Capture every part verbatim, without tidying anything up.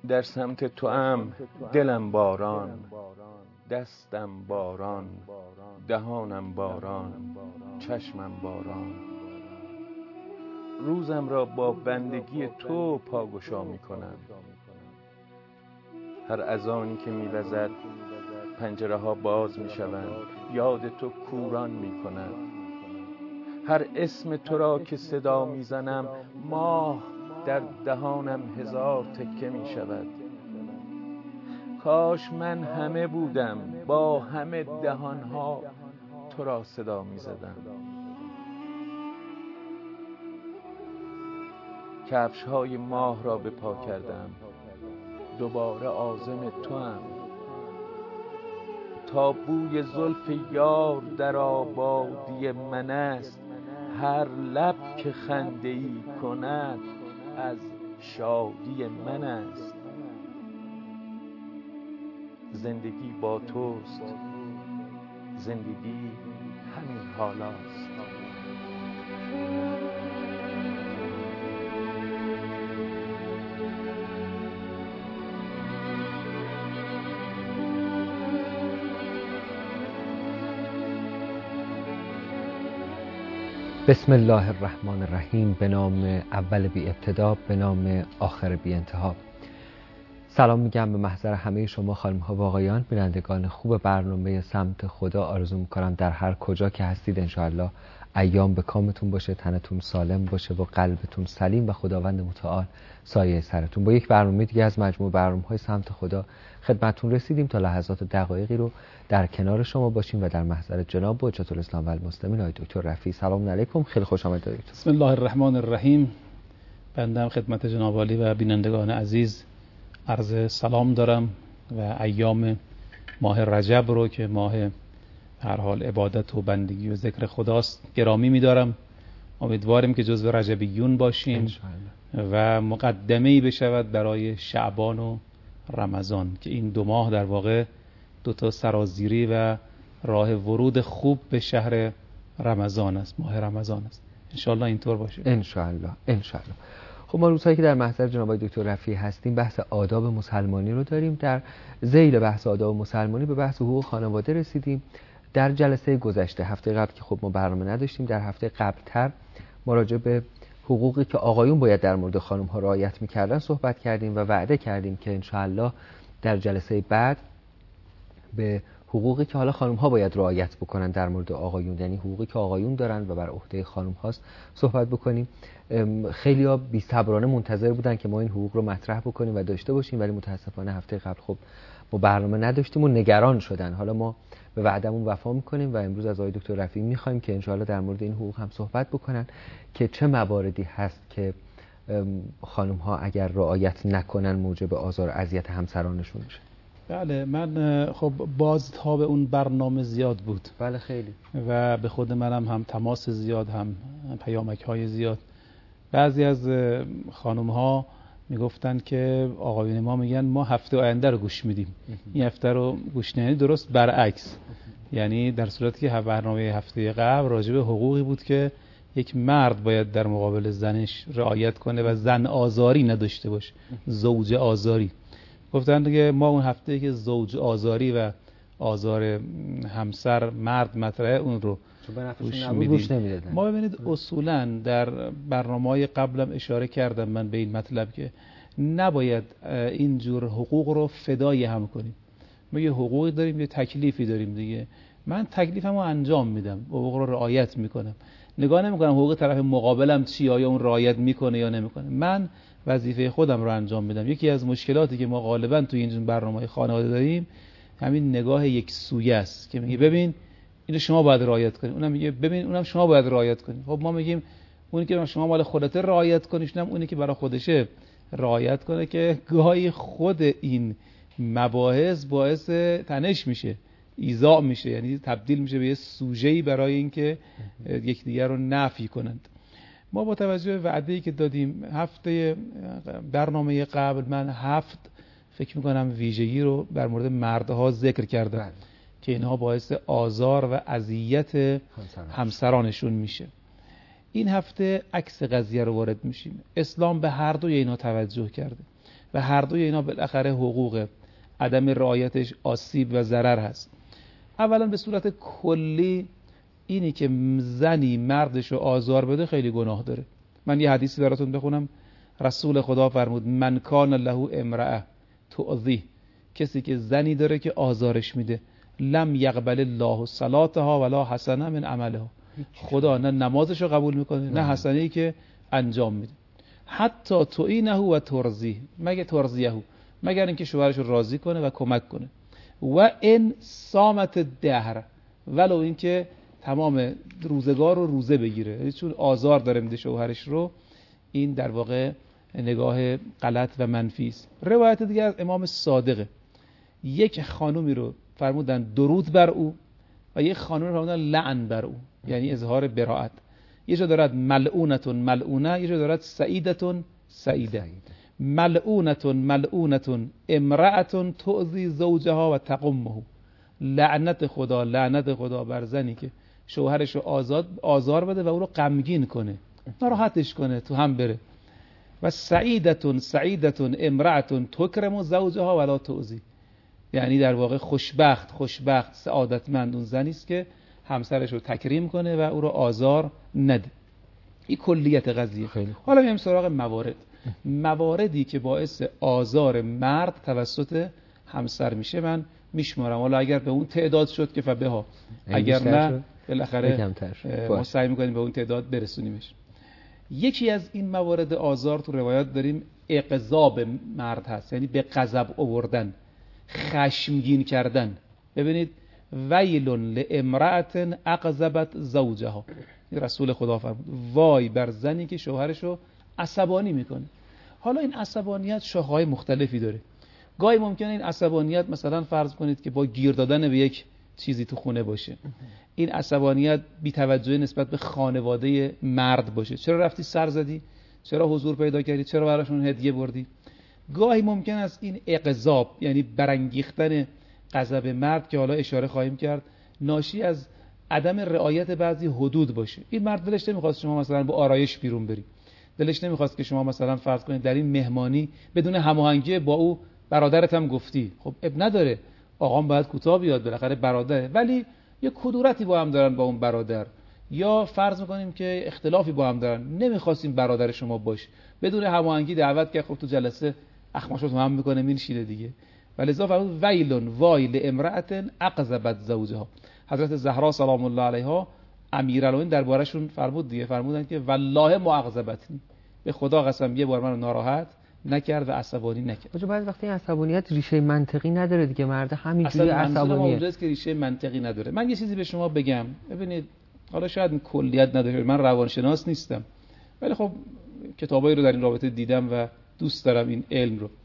در سمت تو ام دلم باران، دستم باران، دهانم باران، چشمم باران. روزم را با بندگی تو پاگشا می کنم. هر اذانی که می وزد پنجره ها باز می شوند، یاد تو کوران می کند. هر اسم تو را که صدا می زنم، ماه در دهانم هزار تکه می شود. کاش من همه بودم، با همه دهانها تو را صدا می زدم. کفش های ماه را به پا کردم، دوباره عازم تو ام. تا بوی زلف یار در آبادی من است، هر لب که خنده ای کند از شادی من است. زندگی با توست، زندگی همین حالاست. بسم الله الرحمن الرحیم. به نام اول بی ابتدا، به نام آخر بی انتها. سلام میگم به محضر همه شما خانم ها و آقایان، بینندگان خوب برنامه سمت خدا. آرزو میکنم در هر کجا که هستید انشاءالله ایام به کامتون باشه، تنتون سالم باشه و قلبتون سلیم و خداوند متعال سایه سرتون. با یک برنامه دیگه از مجموع برنامه‌های سمت خدا خدمتتون رسیدیم تا لحظات و دقایقی رو در کنار شما باشیم و در محضر جناب حجت الاسلام و المسلمین آقای دکتر رفیعی. سلام علیکم، خیلی خوش آمدید دکتر. بسم الله الرحمن الرحیم. بنده خدمت جناب عالی و بینندگان عزیز عرض سلام دارم و ایام ماه رجب رو که ماه هر حال عبادت و بندگی و ذکر خداست گرامی می‌دارم. امیدواریم که جزو رجبیون باشیم و مقدمه‌ای بشود برای شعبان و رمضان که این دو ماه در واقع دو تا سرازیری و راه ورود خوب به شهر رمضان است، ماه رمضان است. انشالله اینطور باشه. انشالله انشالله. خب ما روزهایی که در محضر جناب دکتر رفیعی هستیم بحث آداب مسلمانی رو داریم. در ذیل بحث آداب مسلمانی به بحث حقوق خانواده رسیدیم. در جلسه گذشته هفته قبل که خب ما برنامه نداشتیم، در هفته قبلتر ما راجع به حقوقی که آقایون باید در مورد خانم ها رعایت می‌کردن صحبت کردیم و وعده کردیم که انشاءالله در جلسه بعد به حقوقی که حالا خانم ها باید رعایت بکنن در مورد آقایون، یعنی حقوقی که آقایون دارن و بر عهده خانم هاست صحبت بکنیم. خیلی‌ها بی‌صبرانه منتظر بودن که ما این حقوق رو مطرح بکنیم و داشته باشیم، ولی متاسفانه هفته قبل خب ما برنامه نداشتیم و نگران شدن. حالا ما به وعدمون وفا می‌کنیم و امروز از آقای دکتر رفیعی می‌خوایم که انشاءالله در مورد این حقوق هم صحبت بکنن که چه مواردی هست که خانم ها اگر رعایت نکنن موجب آزار و اذیت همسرانشون میشه. بله، من خب بازتاب اون برنامه زیاد بود. بله خیلی. و به خود منم هم تماس زیاد، هم پیامک های زیاد. بعضی از خانم ها میگفتن که آقایون ما میگن ما هفته آینده رو گوش میدیم، این هفته رو گوش نمیدیم. درست برعکس، یعنی در صورتی که برنامه هفته قبل راجع به حقوقی بود که یک مرد باید در مقابل زنش رعایت کنه و زن آزاری نداشته باشه، زوج آزاری. گفتن که ما اون هفته که زوج آزاری و آزار همسر مرد مطرحه اون رو گوش میدیم. ما ببینید اصولا در برنامه‌های قبلم اشاره کردم من به این مطلب که نباید اینجور حقوق رو فدای هم کنیم. ما یه حقوقی داریم، یه تکلیفی داریم دیگه. من تکلیفمو انجام میدم، حقوق رو رعایت میکنم، نگاه نمیکنم حقوق طرف مقابلم چی، آیا اون رعایت میکنه یا نمیکنه. من وظیفه خودم رو انجام میدم. یکی از مشکلاتی که ما غالبا توی این برنامه‌های خانواده داریم همین نگاه یک سویه است که میگه ببین اینو شما باید رعایت کنید، اونم میگه ببین اونم شما باید رعایت کنید. خب ما میگیم اونی که شما مال خودت رعایت کنیش، اونم اونی که برای خودشه رعایت کنه، که گاهی خود این مباحث باعث تنش میشه، ایذا میشه، یعنی تبدیل میشه به یه سوژه‌ای برای اینکه یکدیگر رو نفی کنند. ما با توجه به وعده‌ای که دادیم هفته برنامه قبل من هفت فکر میکنم ویژگی رو در مورد مردها ذکر کردم بله. که اینها باعث آزار و اذیت همسرانشون میشه. این هفته عکس قضیه رو وارد میشیم. اسلام به هر دوی اینا توجه کرده و هر دوی اینا بالاخره حقوق عدم رعایتش آسیب و ضرر هست. اولا به صورت کلی اینی که زنی مردش رو آزار بده خیلی گناه داره. من یه حدیثی براتون بخونم. رسول خدا فرمود من کان له امرأه تؤذی، کسی که زنی داره که آزارش میده، لم یقبل الله صلاتها ولا حسنه من عملها، خدا نه نمازش رو قبول میکنه نه حسنه‌ای که انجام میده. حتی تعینه و ترضی، مگه ترضیه، مگر اینکه شوهرش رو راضی کنه و کمک کنه. و ان صامت الدهر، ولو اینکه تمام روزگار رو روزه بگیره، چون آزار داره میده شوهرش رو. این در واقع نگاه غلط و منفی است. روایت دیگه از امام صادقه، یک خانومی رو فرمودن درود بر او و یک خانومی رو فرمودن لعن بر او، یعنی اظهار براءت. یه جا دارد ملعونتون ملعونه، یه جا دارد سعیدتون سعیده. ملعونتون ملعونتون امرأتون تؤذی زوجها و تقمه، لعنت خدا لعنت خدا بر زنی که شوهرش رو آزاد آزار بده و او رو غمگین کنه، ناراحتش کنه، تو هم بره. و سعیدتون سعیدتون امرأتون تکرم زوجها ولا تؤذی، یعنی در واقع خوشبخت خوشبخت سعادتمند اون زنی است که همسرش رو تکریم کنه و او رو آزار نده. این کلیت قضیه. حالا میایم سراغ موارد. مواردی که باعث آزار مرد توسط همسر میشه من میشمارم. حالا اگر به اون تعداد شد که فبها، اگر نه بالاخره ما سعی میکنیم به اون تعداد برسونیمش. یکی از این موارد آزار تو روایات داریم اغضاب مرد هست، یعنی به غضب آوردن، خشمگین کردن. ببینید ویل لامرأة اغضبت زوجها، رسول خدا فرمود وای بر زنی که شوهرش رو عصبانی میکنه. حالا این عصبانیت شاخه‌های مختلفی داره. گاهی ممکنه این عصبانیت مثلا فرض کنید که با گیر دادن به یک چیزی تو خونه باشه. این عصبانیت بی‌توجهی نسبت به خانواده مرد باشه. چرا رفتی سر زدی؟ چرا حضور پیدا کردی؟ چرا براشون هدیه بردی؟ گاهی ممکن است این اغضاب، یعنی برانگیختن غضب مرد که حالا اشاره خواهیم کرد، ناشی از عدم رعایت بعضی حدود باشه. این مرد دلش نمیخواست شما مثلا با آرایش بیرون بری، دلش نمیخواست که شما مثلا فرض کنید در این مهمانی بدون هماهنگی با او برادرت هم گفتی. خب اب نداره، آقام باید کوتاه بیاد، بالاخره برادره، ولی یه کدورتی با هم دارن با اون برادر، یا فرض میکنیم که اختلافی با هم دارن، نمیخواستیم برادر شما باش، بدون هماهنگی دعوت کرد، خب تو جلسه اخماشو هم میکنه میشینه دیگه. ولذا فرمود ویلون وایل امرأة اغضبت زوجها. حضرت زهرا سلام الله علیها امیرالمومنین دربارشون فرمود دیگه، فرمودن که والله ما اغضبتنی، به خدا قسم یه بار منو ناراحت نکرد و عصبانی نکرد. آخه بعضی وقتی عصبانیت ریشه منطقی نداره دیگه، مرد همینجوری عصبانیه. اصلا که ریشه منطقی نداره. من یه چیزی به شما بگم، ببینید حالا شاید کلیت نداره، من روانشناس نیستم، ولی خب کتابایی رو در این رابطه دیدم و دوست دارم این علم رو.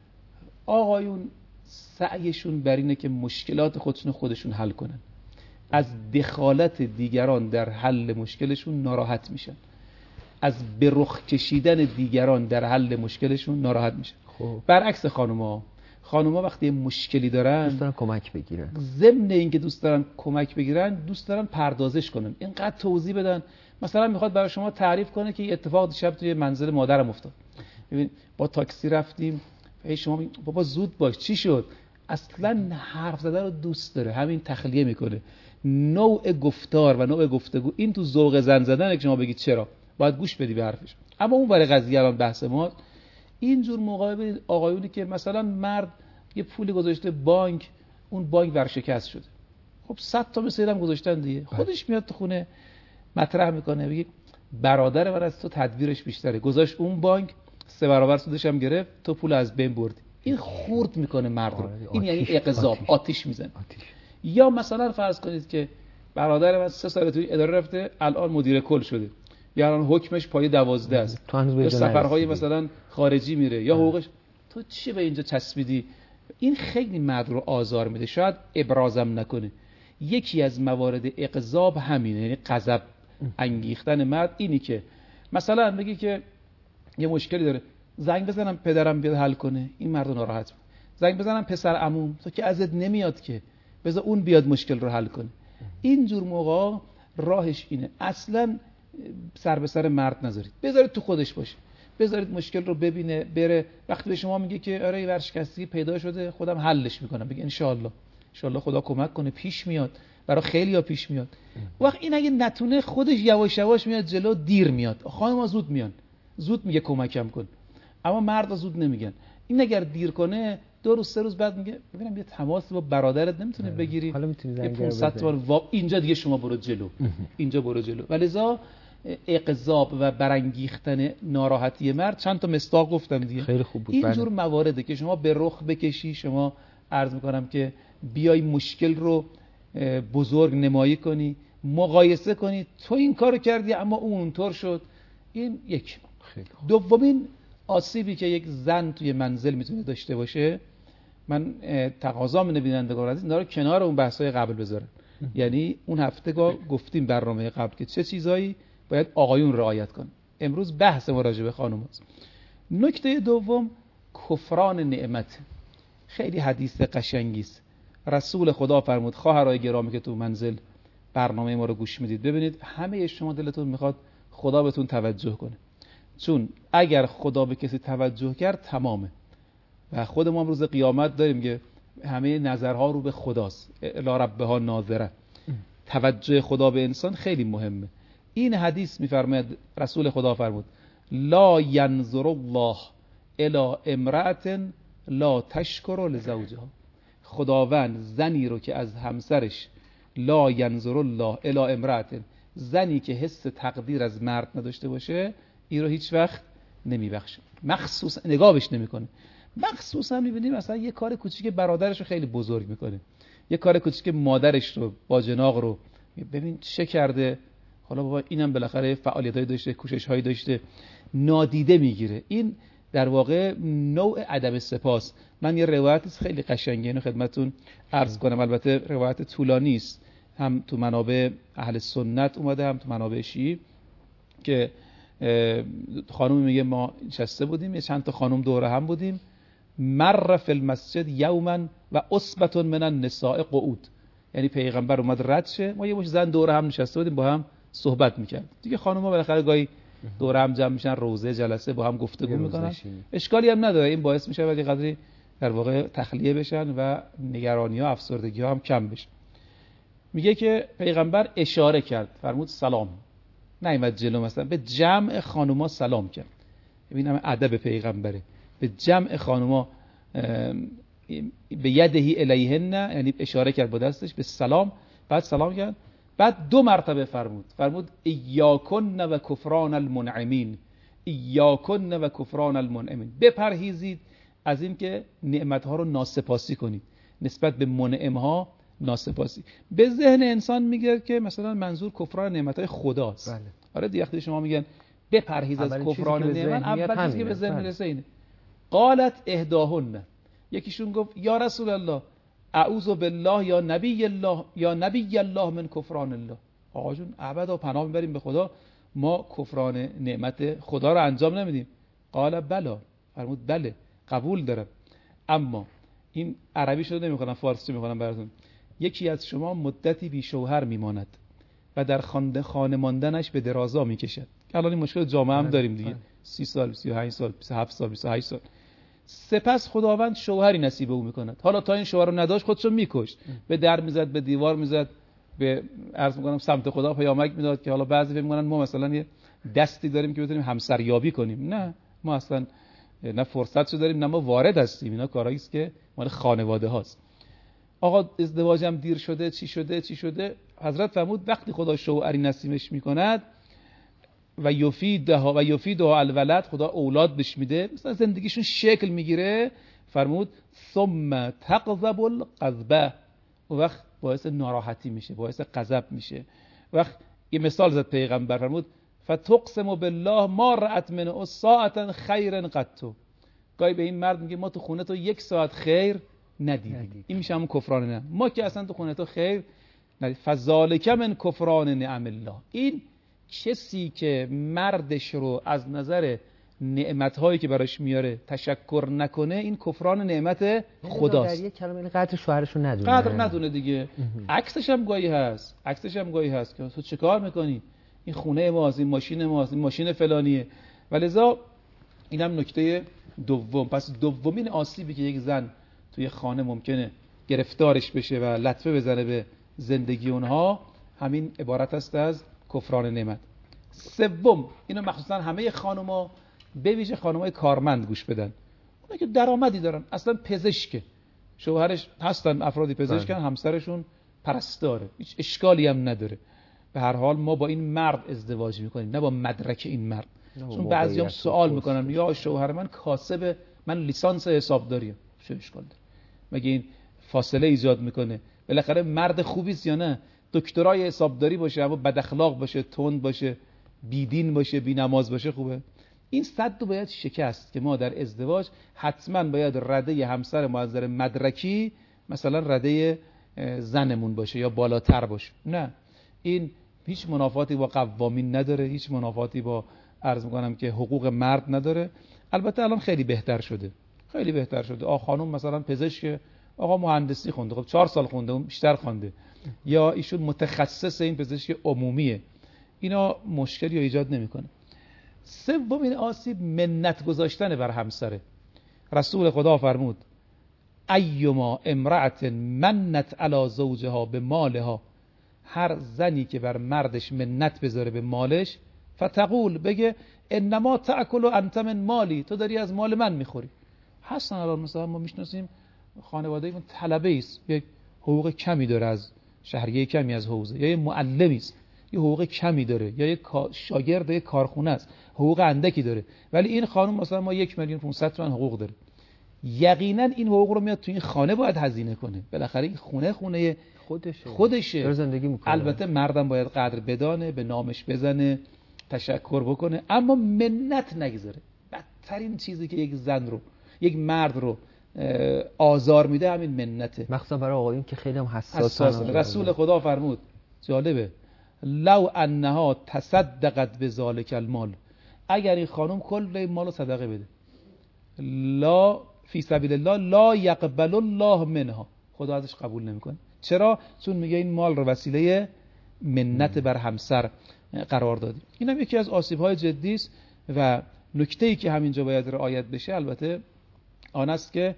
آقایون سعیشون بر اینه که مشکلات خودشون خودشون حل کنن، از دخالت دیگران در حل مشکلشون ناراحت میشن، از به رخ کشیدن دیگران در حل مشکلشون ناراحت میشن. خب. برعکس خانوما، خانوما وقتی مشکلی دارن دوست دارن کمک بگیرن، ضمن اینکه دوست دارن کمک بگیرن دوست دارن پردازش کنن، اینقدر توضیح بدن. مثلا میخواد برای شما تعریف کنه که اتفاق دیشب توی منزل مادرم افتاد، ببین با تاکسی رفتیم، ای شما بابا زود باش چی شد؟ اصلا حرف زدن رو دوست داره، همین تخلیه میکنه. نوع گفتار و نوع گفتگو این تو ذوق زن زدنه که شما بگید چرا باید گوش بدی به حرفش. اما اون برای قضیه الان بحث ما اینجور موقع ببینید آقایونی که مثلا مرد یه پولی گذاشته بانک، اون بانک ورشکست شده، خب صد تا مثل هم گذاشتن دیگه، خودش میاد تو خونه مطرح میکنه، بگه برادر من از تو تدبیرش بیشتره، گذاشت اون بانک سه برابر سودش هم گرفت، تو پول از بین بردی. این خورد میکنه مرد رو. این یعنی اغضاب، آتیش میزنه. یا مثلا فرض کنید که برادر من سه سال توی اداره رفته، الان مدیر کل شده، یا الان حکمش پای دوازده است، یا سفرهای مثلا خارجی میره، یا حقوقش، تو چی به اینجا چسبیدی؟ این خیلی مرد رو آزار میده، شاید ابرازم نکنه. یکی از موارد اغضاب همینه، یعنی غضب انگیختن مرد. اینی که مثلا بگی که یه مشکلی داره، زنگ بزنم پدرم بیاد حل کنه، این مرد ناراحت میشه. زنگ بزنم پسر عموم، تو که ازت نمیاد که، بذار اون بیاد مشکل رو حل کنه. این جور موقع راهش اینه اصلا سر به سر مرد نذارید، بذارید تو خودش باشه. بذارید مشکل رو ببینه بره. وقتی به شما میگه که آره این ورشکستگی پیدا شده خودم حلش میکنم، بگید ان شاء الله ان شاء الله خدا کمک کنه پیش میاد، برای خیلی‌ها پیش میاد. وقت این اگه نتونه خودش یواش یواش میاد جلو، دیر میاد. خانم‌ها زود میان، زود میگه کمکم کن، اما مرد زود نمیگن. این اگر دیر کنه دو روز سه روز بعد میگه ببینم یه تماس با برادرت نمیتونه بگیری، حالا میتونی زنگ بزنی پانصد تومن اینجا دیگه شما برو جلو، اینجا برو جلو. ولذا اقضاب و برانگیختن ناراحتی مرد، چند تا مصداق گفتم دیگه، خیلی خوب بود. اینجور موارده که شما به رخ بکشی، شما عرض میکنم که بیای مشکل رو بزرگ نمایی کنی، مقایسه کنی، تو این کارو کردی اما اون اونطور شد. این یک. دومین آسیبی که یک زن توی منزل میتونه داشته باشه، من تقاضا من بینندگان عزیز اینا رو کنار اون بحث‌های قبل بذارن. یعنی اون هفته گفتیم برنامه قبل که چه چیزایی باید آقایون رعایت کنن، امروز بحث ما راجع به خانم‌هاست. نکته دوم کفران نعمت. خیلی حدیث قشنگی است. رسول خدا فرمود خواهرای گرامی که تو منزل برنامه ما رو گوش میدید، ببینید همه شما دلتون میخواد خدا بهتون توجه کنه، چون اگر خدا به کسی توجه کرد تمامه. و خود ما روز قیامت داریم که همه نظرها رو به خداست، الی ربها ناظره. توجه خدا به انسان خیلی مهمه. این حدیث میفرماید رسول خدا فرمود لا ینظر الله الی امرأة لا تشکر لزوجها. خداوند زنی رو که از همسرش، لا ینظر الله الی امرأة، زنی که حس تقدیر از مرد نداشته باشه، این رو هیچ وقت نمیبخشه، مخصوصا نگاهش نمیکنه. مخصوصا میبینیم مثلا یه کار کوچیک برادرش رو خیلی بزرگ میکنه، یه کار کوچیک مادرش رو، باجناق رو، ببین چه کرده، حالا بابا اینم بالاخره فعالیتایی داشته، کوشش‌هایی داشته، نادیده میگیره. این در واقع نوع ادب سپاس. من یه روایت خیلی قشنگه اینو خدمتتون عرض کنم، البته روایت طولانی است، هم تو منابع اهل سنت اومده هم تو منابع شیعی، که خانم میگه ما نشسته بودیم، یه چند تا خانم دور هم بودیم، مر فی المسجد یوما و عصبة من النساء قعود، یعنی پیغمبر اومد رد شه، ما یه مش زن دور هم نشسته بودیم با هم صحبت میکرد دیگه. خانم‌ها بالاخره گاهی دور هم جمع میشن، روزه جلسه با هم گفتگو میکنن، اشکالی هم نداره، این باعث میشه ولی قدری در واقع تخلیه بشن و نگرانی ها افسردگی ها هم کم بشه. میگه که پیغمبر اشاره کرد، فرمود سلام، نیامد جلو، مثلا به جمع خانوما سلام کرد. ببین همه ادب پیغمبره، به جمع خانوما به یدهی الیهن، یعنی اشاره کرد با دستش به سلام، بعد سلام کرد، بعد دو مرتبه فرمود فرمود ایاکن و کفران المنعمین، ایاکن و کفران المنعمین، بپرهیزید از این که نعمتها رو ناسپاسی کنید، نسبت به منعمها ناسپاسی. به ذهن انسان میگه که مثلا منظور کفران نعمتهای خداست. بله. آره دیگه وقتی شما میگن بپرهیز از کفران نعمت، اول چیزی که به ذهن میرسه اینه. قالت احداهن، یکیشون گفت یا رسول الله اعوذ بالله یا نبی الله یا نبی الله من کفران الله. آقا جون ابدا پناه میبریم به خدا، ما کفران نعمت خدا رو انجام نمیدیم. قال بلا، فرمود بله قبول دارم، اما این عربی شده نمیخونم، فارسی میخونم براتون. یکی از شما مدتی بی شوهر میماند و در خانه خانه ماندنش به درازا میکشد. الان این مشکل جامعه هم داریم دیگه، سی سال، سی و هشت سال، بیست و هفت سال، بیست و هشت سال. سپس خداوند شوهری نصیب او میکند. حالا تا این شوهر رو نداشت خودشو میکشت، به در میزد، به دیوار میزد، به عرض میکنم سمت خدا پیامک میداد که حالا بعضی فکر میکنن ما مثلا یه دستی داریم که بتونیم همسریابی کنیم. نه، ما اصلا نه فرصتشو داریم نه ما وارد هستیم، اینا کارایی است که مال خانواده هاست. آقا ازدواجم دیر شده، چی شده چی شده حضرت فرمود وقتی خدا شوهری نصیبش میکند و یفیدها و یفیدها الولد، خدا اولاد بهش میده، مثلا زندگیشون شکل میگیره، فرمود ثم تغضب الغضبه، و وقت باعث ناراحتی میشه، باعث غضب میشه. وقت یه مثال زد پیغمبر، فرمود فتقسم بالله ما رأت من ساعتا خیرا قط. گاهی به این مرد میگه ما تو خونه تو یک ساعت خیر ندیدیم. این میشه همون کفران نعم، ما که اصلا تو خونه تو خیر ندیدیم. فذالک من کفران نعم الله. این کسی که مردش رو از نظر نعمت‌هایی که براش میاره تشکر نکنه، این کفران نعمت خداست. در یک کلمه این قدر شوهرش رو ندونه، قدر ندونه دیگه. عکسش هم گاهی هست، عکسش هم گاهی هست که تو چه کار میکنی، این خونه ماست، این ماشین ماست، این ماشین فلانیه. ولذا اینم نکته دوم. پس دومین آسیبی که یک زن توی خانه ممکنه گرفتارش بشه و لطمه بزنه به زندگی اونها، همین عبارت است از کفران نعمت. سوم، اینو مخصوصا همه خانوما، به ویژه خانمای کارمند گوش بدن، اونا که درآمدی دارن، اصلا پزشک، شوهرش هستن افرادی پزشکن، همسرشون پرستاره، هیچ اشکالی هم نداره. به هر حال ما با این مرد ازدواج میکنیم، نه با مدرک این مرد. چون بعضیام سوال میکنن یا شوهر من کاسب، من لیسانس حسابداریم، چه اشکال داره؟ مگه این فاصله ایجاد میکنه؟ بالاخره مرد خوبی است یا نه؟ دکترای حسابداری باشه اما بد اخلاق باشه، تند باشه، بیدین باشه، بی‌نماز باشه، خوبه؟ این صد رو باید شکست که ما در ازدواج حتما باید رده همسر ما از نظر مدرکی مثلا رده زنمون باشه یا بالاتر باشه. نه، این هیچ منافاتی با قوامین نداره، هیچ منافاتی با عرض میکنم که حقوق مرد نداره. البته الان خیلی بهتر شده، خیلی بهتر شده. آ خانم مثلا پزشک، آقا مهندسی خونده، خب چهار سال خونده، اون بیشتر خونده، یا ایشون متخصص این پزشک عمومیه، اینا مشکلی رو ایجاد نمیکنه. سومین آسیب منت گذاشتن بر همسره. رسول خدا فرمود ایما امرأت منت علی زوجها به مالها، هر زنی که بر مردش منت بذاره به مالش، فتقول، بگه انما تأکل انت من مالی، تو داری از مال من میخوری. حسن الان مثلا ما میشناسیم خانواده اون طلبه است، یک حقوق کمی داره از شهریه کمی از حوزه، یا یک معلمی است یه حقوق کمی داره، یا یک شاگرد یک کارخونه است حقوق اندکی داره، ولی این خانم مثلا ما یک میلیون پانصد تومن حقوق داره. یقینا این حقوق رو میاد تو این خانه باید هزینه کنه، بالاخره این خونه خونه خودشه خودشه زندگی میکنه. البته مردم باید قدر بدانه، به نامش بزنه، تشکر بکنه، اما منت نگذاره. بدترین چیزی که یک زن رو، یک مرد رو آزار میده همین منته، مخصوصا برای آقایون که خیلی هم حساسن. حساس. رسول خدا فرمود، جالبه، لو انها تصدقت بذالک المال، اگر این خانم کل این مالو صدقه بده، لا فی سبیل الله لا یقبل الله منها، خدا ازش قبول نمیکنه. چرا؟ چون میگه این مال رو وسیله منت بر همسر قرار دادی. این هم یکی از آسیب‌های جدی است و نکته‌ای که همینجا باید رعایت بشه البته آن است که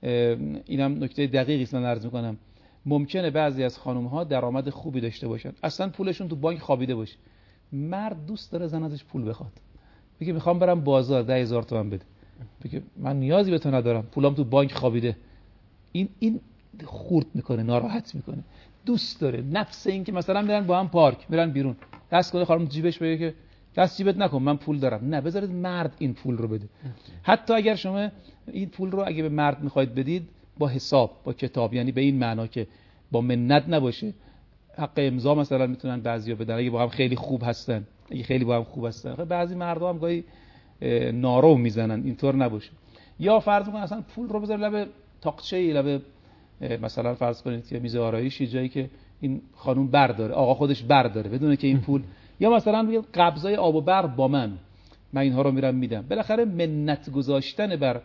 اینم نکته دقیقی است من عرض میکنم، ممکنه بعضی از خانم‌ها درآمد خوبی داشته باشن، اصلا پولشون تو بانک خوابیده باشه، مرد دوست داره زن ازش پول بخواد، بگه میخوام برم بازار ده هزار تومان بده، بگه من نیازی به تو ندارم، پولام تو بانک خوابیده. این این خورد میکنه، ناراحت میکنه، دوست داره. نفس این که مثلا میرن با هم پارک، میرن بیرون، دست کنه خانم جیبش بگه که دست جیبت نکن من پول دارم، نه، بذارید مرد این پول رو بده. حتی اگر شما این پول رو اگه به مرد میخواید بدید با حساب، با کتاب، یعنی به این معنا که با منت نباشه، حق امضا مثلا میتونن بعضیا بدن اگه با هم خیلی خوب هستن، اگه خیلی با هم خوب هستن. بعضی مردها هم گاهی نارو میزنن، اینطور نباشه. یا فرض کن اصلا پول رو بذار لب تاقچه، لب مثلا فرض کنید که میز آرایشی، جایی که این خانم برداره، آقا خودش برداره بدونه که این پول، یا مثلا میگه قبضای آب و برق با من، من اینها رو میرم میدم. بالاخره منت گذاشتن بر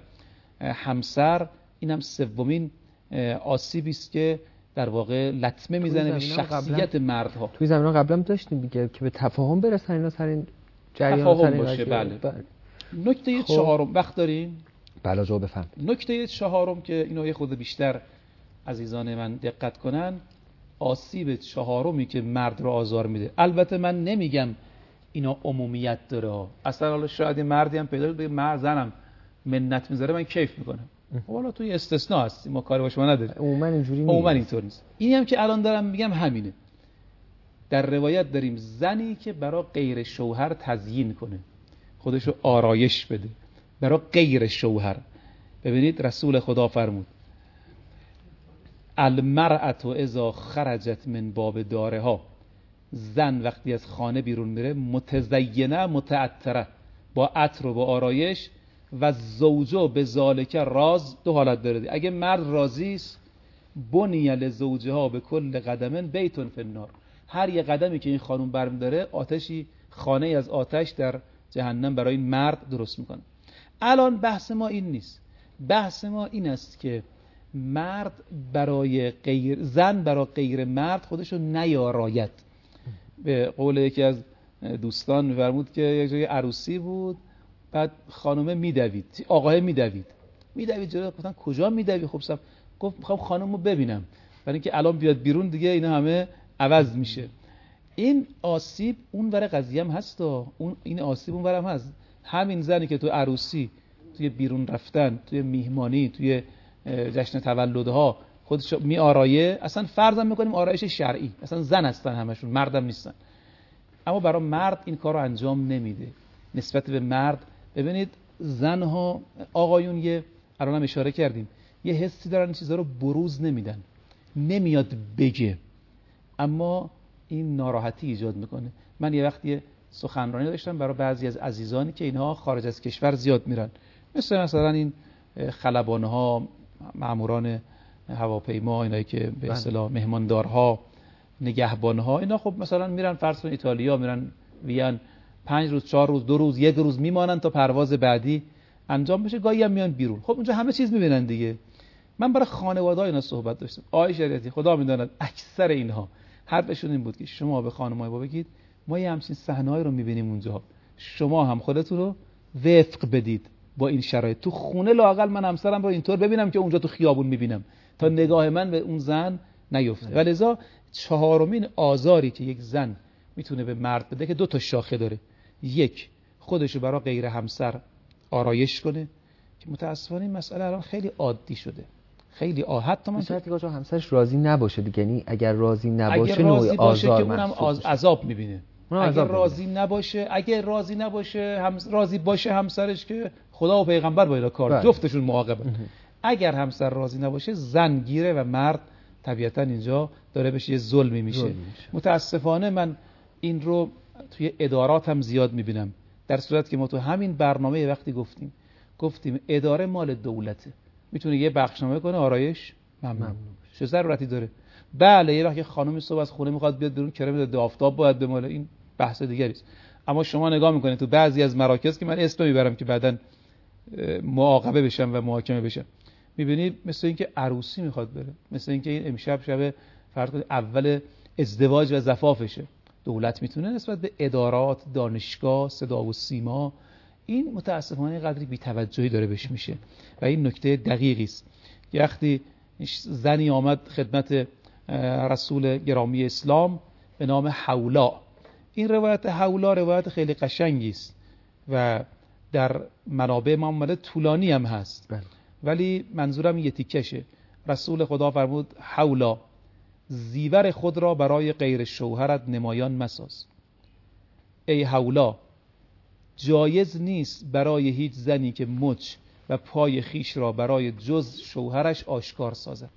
همسر، اینم سومین آسیبی است که در واقع لطمه میزنه به شخصیت مردها. توی زمینه قبلا داشتیم دیگه که به تفاهم برسن اینا سر این جریان، تفاهم باشه. بله. بله. نکته خب. چهارم وقت داریم؟ بله جواب بفهم. نکته چهارم که اینو یه خود بیشتر عزیزان من دقت کنن، آسیب چهارمی که مرد رو آزار میده. البته من نمیگم اینا عمومیت داره، اصلا حالا شاید مردی هم پیدا بشه مرد زنم منت میذاره من کیف میکنم، والا توی استثناء هست، ما کاری با شما نداریم، عموما اینجوری نیست. عموما اینطور نیست. اینی هم که الان دارم میگم همینه. در روایت داریم زنی که برای غیر شوهر تزیین کنه، خودشو آرایش بده برای غیر شوهر. ببینید رسول خدا فرمود المرأة اذا خرجت من باب دارها، زن وقتی از خانه بیرون میره متزینه متعطره، با عطر و با آرایش، و زوجو به ذالک راز، دو حالت داره. اگه مرد راضی است، بنی لزوجها به کل قدم بیت فی النار، هر یه قدمی که این خانم برمی داره آتشی، خانه از آتش در جهنم برای این مرد درست میکنه. الان بحث ما این نیست، بحث ما این است که مرد برای غیر زن برای غیر مرد خودشو نیاراید. به قول یکی از دوستان میفرمود که یک جای عروسی بود، بعد خانومه میدوید، آقاه میدوید میدوید جلو. گفتن کجا میدوی؟ خب سب گفت میخوام خانومو ببینم، برای اینکه الان بیاد بیرون دیگه اینا همه عوض میشه. این آسیب اون ور قضیه هم هست، اون این آسیب اون ور هم هست. همین زنی که تو عروسی، توی بیرون رفتن، توی میهمانی، توی جشن تولدها خودش می آرایه، اصلا فرضم میکنیم آرایش شرعی، اصلا زن هستن همشون، مردم نیستن. اما برای مرد این کارو انجام نمیده نسبت به مرد. ببینید زنها، آقایون یه الان هم اشاره کردیم یه حسی دارن، چیزا رو بروز نمیدن، نمیاد بگه، اما این ناراحتی ایجاد میکنه. من یه وقتی سخنرانی داشتم برای بعضی از عزیزانی که اینها خارج از کشور زیاد میرن، مثل مثلا این خلبانها، ماموران هواپیما، اینایی که به اصطلاح مهماندارها، نگهبانها، اینا خب مثلا میرن فرض کن ایتالیا، میرن وین، پنج روز، چهار روز، دو روز، یک روز میمانن تا پرواز بعدی انجام بشه، گاهی هم میان بیرون. خب اونجا همه چیز میبینن دیگه. من برای خانواده‌ها اینا صحبت داشتم. آقای شریعتی خدا میداند اکثر اینها حرفشون این بود که شما به خانم‌ها با بگید ما یه همچین صحنه‌ای رو میبینیم اونجا، شما هم خودتون رو وفق بدید با این شرایط. تو خونه لااقل من همسرم رو اینطور ببینم که اونجا تو خیابون میبینم، تا نگاه من به اون زن نیفته. ولذا چهارمین آزاری که یک زن میتونه به مرد بده که دو تا شاخه داره. یک، خودشو برای غیر همسر آرایش کنه که متاسفانه این مسئله الان خیلی عادی شده، خیلی آ حتی من شرطی که همسرش راضی نباشه دیگه، یعنی اگر راضی نباشه اگر راضی باشه آزار که اونم آز... عذاب میبینه. اگر راضی نباشه، اگر راضی نباشه هم... راضی باشه همسرش که خدا و پیغمبر با اینا کار، جفتشون معاقبه. اگر همسر راضی نباشه زن گیره و مرد طبیعتا اینجا داره بشه یه ظلمی میشه. ظلم میشه. متاسفانه من این رو توی ادارات هم زیاد میبینم، در صورت که ما تو همین برنامه وقتی گفتیم گفتیم اداره مال دولته، میتونه یه بخشنامه کنه آرایش ممنون، چه ضرورتی داره؟ بله یه وقتی خانمی صبح از خونه میخواد بیاد بیرون کرم داده آفتاب باید بماله، این بحث دیگری است. اما شما نگاه میکنید تو بعضی از مراکز که من اسم میبرم که بعداً معاقبه بشم و محاکمه بشم، میبینید مثل اینکه عروسی میخواد بره، مثل اینکه این امشب شب فرض کنید اول ازدواج و زفافشه. دولت میتونه نسبت به ادارات، دانشگاه، صدا و سیما، این متاسفانه قدری بی‌توجهی داره بهش میشه و این نکته دقیقی است. یه وقتی زنی آمد خدمت رسول گرامی اسلام به نام حولا. این روایت حولا روایت خیلی قشنگی است و در منابع ما اومده، طولانی هم هست بله. ولی منظورم یه تیکشه. رسول خدا فرمود حولا زیور خود را برای غیر شوهرت نمایان مساز. ای حولا جایز نیست برای هیچ زنی که مچ و پای خیش را برای جز شوهرش آشکار سازد.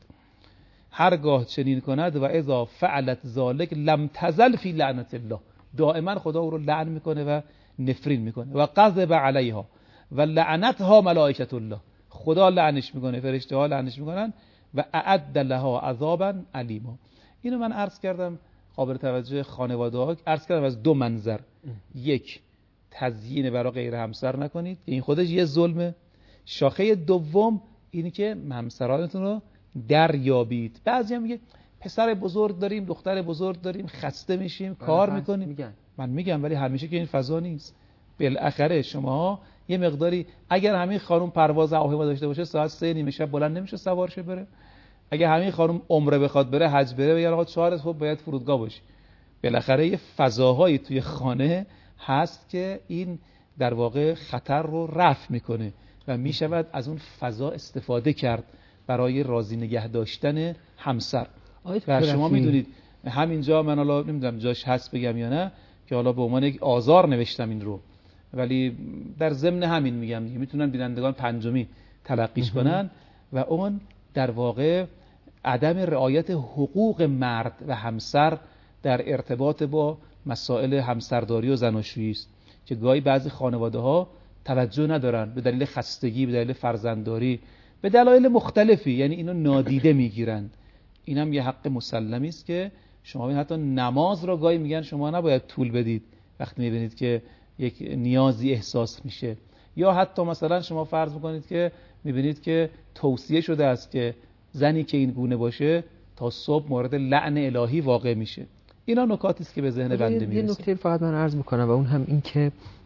هرگاه چنین کند و اذا فعلت ذالک لم تزل فی لعنت الله، دائما خدا او رو لعن میکنه و نفرین میکنه. و غضب علیها و لعنتها ملائکه الله، خدا لعنش میکنه، فرشته ها لعنش میکنن و اعد لها عذابا علیما. اینو من عرض کردم قابل توجه خانواده ها، عرض کردم از دو منظر. یک، تزیین برای غیر همسر نکنید که این خودش یه ظلمه. شاخه دوم اینی که همسرانتون رو دریابید. بعضی هم میگه پسر بزرگ داریم، دختر بزرگ داریم، خسته میشیم، کار میکنیم. میگن. من میگم ولی همیشه که این فضا نیست. بالاخره شما یه مقداری، اگر همین خانم پرواز هواپیما داشته باشه ساعت سه نیمه شب بلند نمیشه سوار شه بره. اگر همین خانم عمره بخواد بره، حج بره، بگن آقا چهار خب باید فرودگاه باشی. بالاخره یه فضاهایی توی خانه هست که این در واقع خطر رو رفع میکنه و میشود از اون فضا استفاده کرد برای راضی نگه داشتن همسر. و شما میدونید همینجا من حالا نمیدونم جاش هست بگم یا نه که حالا به عنوان یک آزار نوشتم این رو، ولی در ضمن همین میگم دیگه، میتونن بینندگان پنجمی تلقیش کنن و اون در واقع عدم رعایت حقوق مرد و همسر در ارتباط با مسائل همسرداری و زناشویی است که گاهی بعضی خانواده ها توجه ندارن به دلیل خستگی، به دلیل فرزندداری، به دلایل مختلفی، یعنی اینو نادیده میگیرن. اینم یه حق مسلمی است که شما ببینید حتی نماز رو گاهی میگن شما نباید طول بدید وقتی میبینید که یک نیازی احساس میشه، یا حتی مثلا شما فرض میکنید که میبینید که توصیه شده است که زنی که این گونه باشه تا صبح مورد لعن الهی واقع میشه. اینا نکاتی است که به ذهن بنده میرسه. یه نکته فقط من عرض میکنم و اون هم این که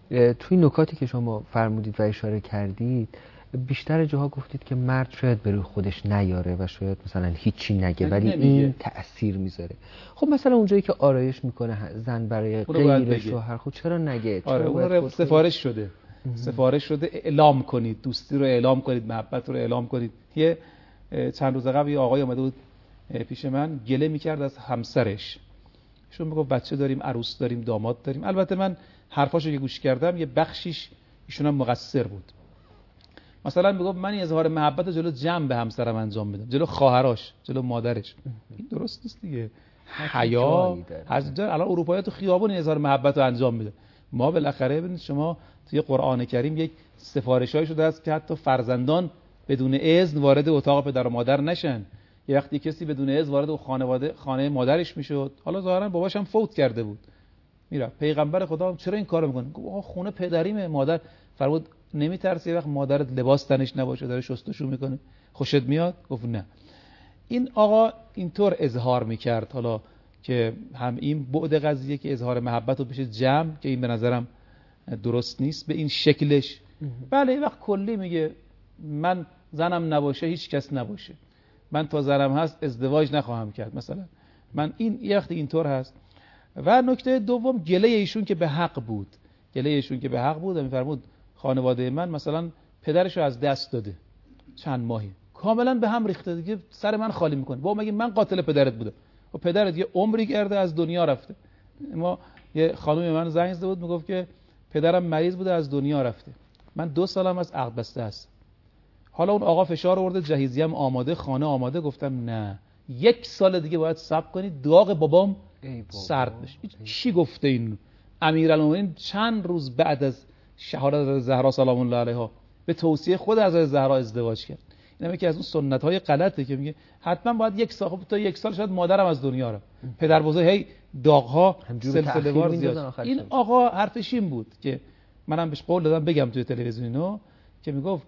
توی نکاتی که شما فرمودید و اشاره کردید بیشتر جاها گفتید که مرد شاید به روی خودش نیاره و شاید مثلا هیچی نگه ولی این تأثیر میذاره. خب مثلا اونجایی که آرایش میکنه زن برای غیر شوهر خود چرا نگه؟ آره اون سفارش شده سفارش شده اعلام کنید، دوستی رو اعلام کنید، محبت رو اعلام کنید. یه چند روز قبل یه آقای اومده بود پیش من گله میکرد از همسرش، ایشون میگفت بچه داریم، عروس داریم، داماد داریم. البته من حرفاشو که گوش کردم یه بخشیش ایشون هم مقصر بود. مثلا میگفت من اظهار محبت جلو جمع به همسرم انجام میدم، جلو خواهراش، جلو مادرش. این درست نیست دیگه. حیا هر جا الان اروپایی تو خیابون اظهار محبت رو انجام میده. ما بالاخره ببینید شما توی قرآن کریم یک سفارشایی شده است که حتی فرزندان بدون اذن وارد اتاق پدر و مادر نشن. یه وقتی کسی بدون اذن وارد خانواده خانه مادرش میشد، حالا ظاهرا باباش هم فوت کرده بود، میره پیغمبر خدا چرا این کارو میکنه؟ گفت آقا خونه پدریمه. مادر فرمود نمیترسی وقت مادرت لباس تنش نباشه داره شستشو میکنه خوشت میاد؟ گفت نه. این آقا اینطور اظهار میکرد، حالا که هم این بعد قضیه که اظهار محبت رو بشه جمع، که این به نظرم درست نیست به این شکلش. بله وقت کلی میگه من زنم نباشه هیچ کس نباشه، من تا زنم هست ازدواج نخواهم کرد مثلا. من این یه وقتی اینطور هست. و نکته دوم گله ایشون که به حق بود، گله ایشون که به حق بود و میفرمود خانواده من مثلا پدرشو از دست داده چند ماهی، کاملا به هم ریخته دیگه، سر من خالی میکنه. با مگه من قاتل پدرت بودم؟ و پدرت یه عمری کرده از دنیا رفته. ما یه خانومی من زنگ زده بود میگفت که پدرم مریض بوده از دنیا رفته، من دو سالم از عقد بسته است. حالا اون آقا فشار آورده جهیزیه‌ام آماده، خانه آماده. گفتم نه یک سال دیگه باید صبر کنید داغ بابام سرد بشه. چی گفته این امیرالمومنین چند روز بعد از شهادت زهرا سلام الله علیها به توصیه خود از زهرا ازدواج کرد؟ اینم یکی از اون سنت‌های غلطه که میگه حتما باید یک سال، تا یک سال شاید مادرم از دنیا رفت، پدر بزرگ هی داغ‌ها سلسله‌وار زیاد. این آقا حرفش این بود که منم بهش قول دادم بگم توی تلویزیون اینو، که میگفت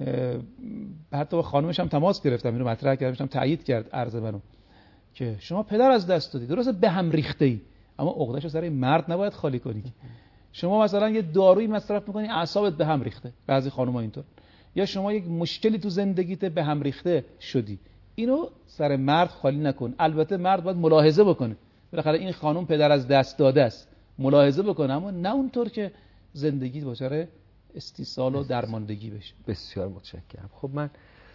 حتی با خانومش هم تماس گرفتم اینو مطرح کردم، تایید کرد عرض منو که شما پدر از دست دادی، درسته به هم ریخته‌ای اما عقده‌شو سر مرد نباید خالی کنی. شما مثلا یه دارویی مصرف می‌کنی اعصابت به هم ریخته، بعضی خانم‌ها اینطور، یا شما یک مشکلی تو زندگیت به هم ریخته شدی، اینو سر مرد خالی نکن. البته مرد باید ملاحظه بکنه، بالاخره این خانم پدر از دست داده است، ملاحظه بکنه، اما نه اونطور که زندگی دچار استیصال و درماندگی بشه. بسیار متشکرم. خب من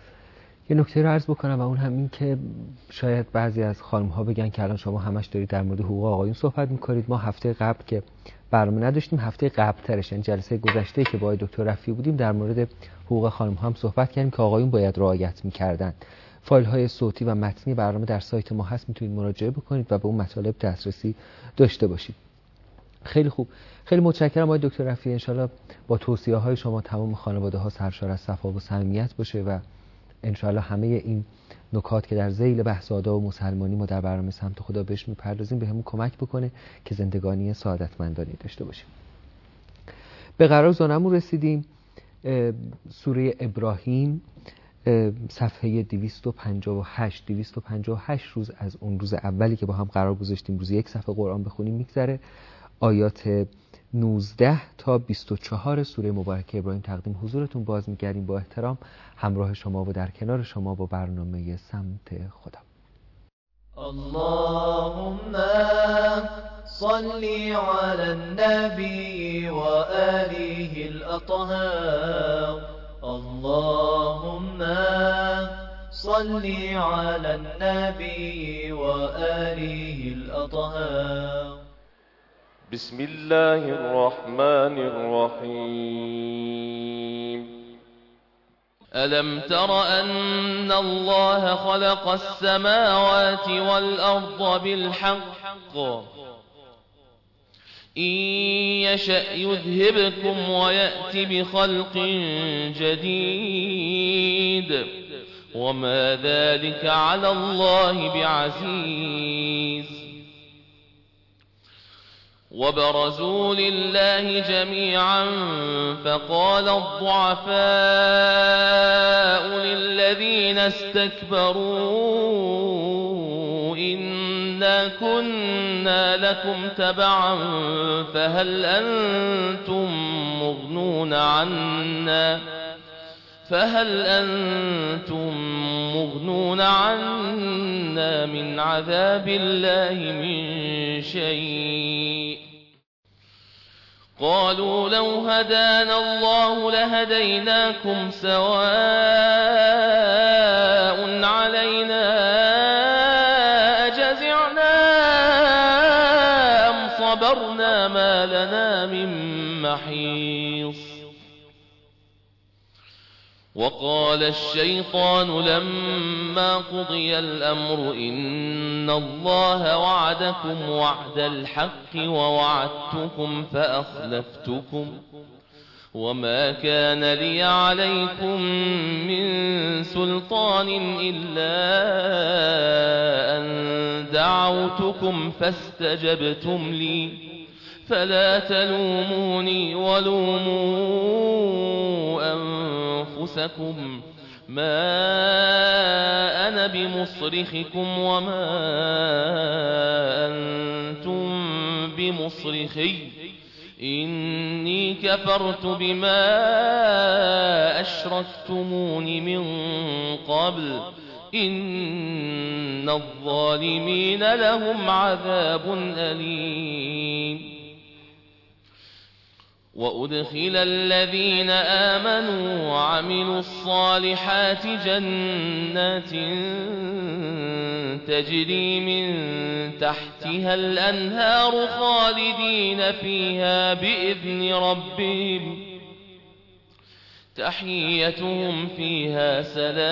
یه نکته رو عرض بکنم و اون هم این که شاید بعضی از خانم‌ها بگن که الان شما همش دارید در مورد حقوق آقایون صحبت می‌کنید. ما هفته قبل که برنامه نداشتیم، هفته قبل ترش، این جلسه گذشته که با آقای دکتر رفیعی بودیم، در مورد حقوق خانم‌ها هم صحبت کردیم که آقایون باید رعایت می‌کردن. فایل‌های صوتی و متنی برنامه در سایت ما هست، میتونید مراجعه بکنید و به اون مطالب دسترسی داشته باشید. خیلی خوب، خیلی متشکرم آقای دکتر رفیعی. انشالله با توصیه‌های شما تمام خانواده‌ها سرشار از صفا و صمیمیت باشه و انشالله همه این نکات که در ذیل بحث آداب و مسلمانی ما در برنامه سمت خدا بهش میپردازیم به همون کمک بکنه که زندگانی سعادتمندانه داشته باشیم. به قرار زانمون رسیدیم. سوره ابراهیم صفحه دویست و پنجاه و هشت دویست و پنجاه و هشت روز از اون روز اولی که با هم قرار گذاشتیم روز یک صفحه قرآن بخونیم میگذره. آیات نوزده تا بیست و چهار سوره مبارکه ابراهیم تقدیم حضورتون باز می‌گردیم با احترام همراه شما و در کنار شما با برنامه سمت خدا. اللهم صل على النبي وآله الأطهار. اللهم صل على النبي وآله الأطهار. بسم الله الرحمن الرحيم. ألم تر أن الله خلق السماوات والأرض بالحق إن يشأ يذهبكم ويأتي بخلق جديد وما ذلك على الله بعزيز. وبرزوا لله جميعا فقال الضعفاء للذين استكبروا إنا كنا لكم تبعا فهل أنتم تغنون عنا فهل أنتم مغنون عنا من عذاب الله من شيء قالوا لو هدانا الله لهديناكم سواء علينا أجزعنا أم صبرنا ما لنا من محيص وقال الشيطان لما قضي الأمر إن الله وعدكم وعد الحق ووعدتكم فأخلفتكم وما كان لي عليكم من سلطان إلا أن دعوتكم فاستجبتم لي فلا تلوموني ولوموا أنفسكم ما أنا بمصرخكم وما أنتم بمصرخي إني كفرت بما أشركتمون من قبل إن الظالمين لهم عذاب أليم وأدخل الذين آمنوا وعملوا الصالحات جنات تجري من تحتها الأنهار خالدين فيها بإذن ربهم تحيتهم فيها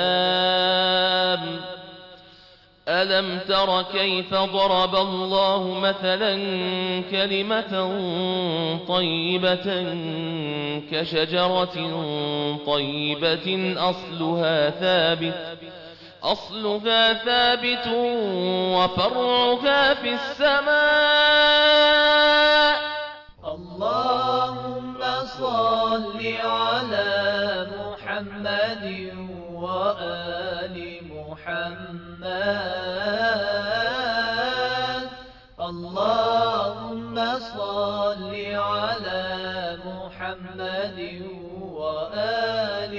سلام ألم تر كيف ضرب الله مثلا كلمة طيبة كشجرة طيبة أصلها ثابت أصلها ثابت وفرعها في السماء اللهم صل على محمد وآل محمد اللهم صل على محمد وآل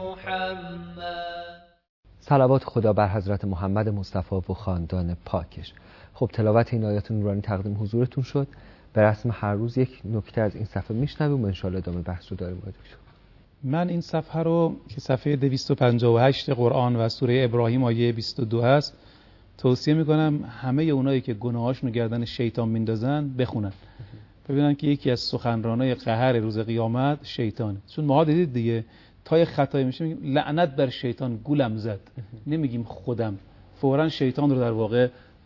محمد. صلوات خدا بر حضرت محمد مصطفی و خاندان پاکش. خب تلاوت این آیات نورانی تقدیم حضورتون شد. به رسم هر روز یک نکته از این صفحه میشنویم و ان شاءالله ادامه بحث رو داریم. من این صفحه رو که صفحه دویست و پنجاه و هشت قرآن و سوره ابراهیم آیه بیست و دو هست توصیه میکنم همه اونایی که گناهاشون گردن شیطان میندازن بخونن، ببینن که یکی از سخنرانای قهر روز قیامت شیطانه. چون ما دیدید دیگه تا یه خطایی میشه میگیم لعنت بر شیطان گولم زد، نمیگیم خودم، فوراً شیطان رو در واقع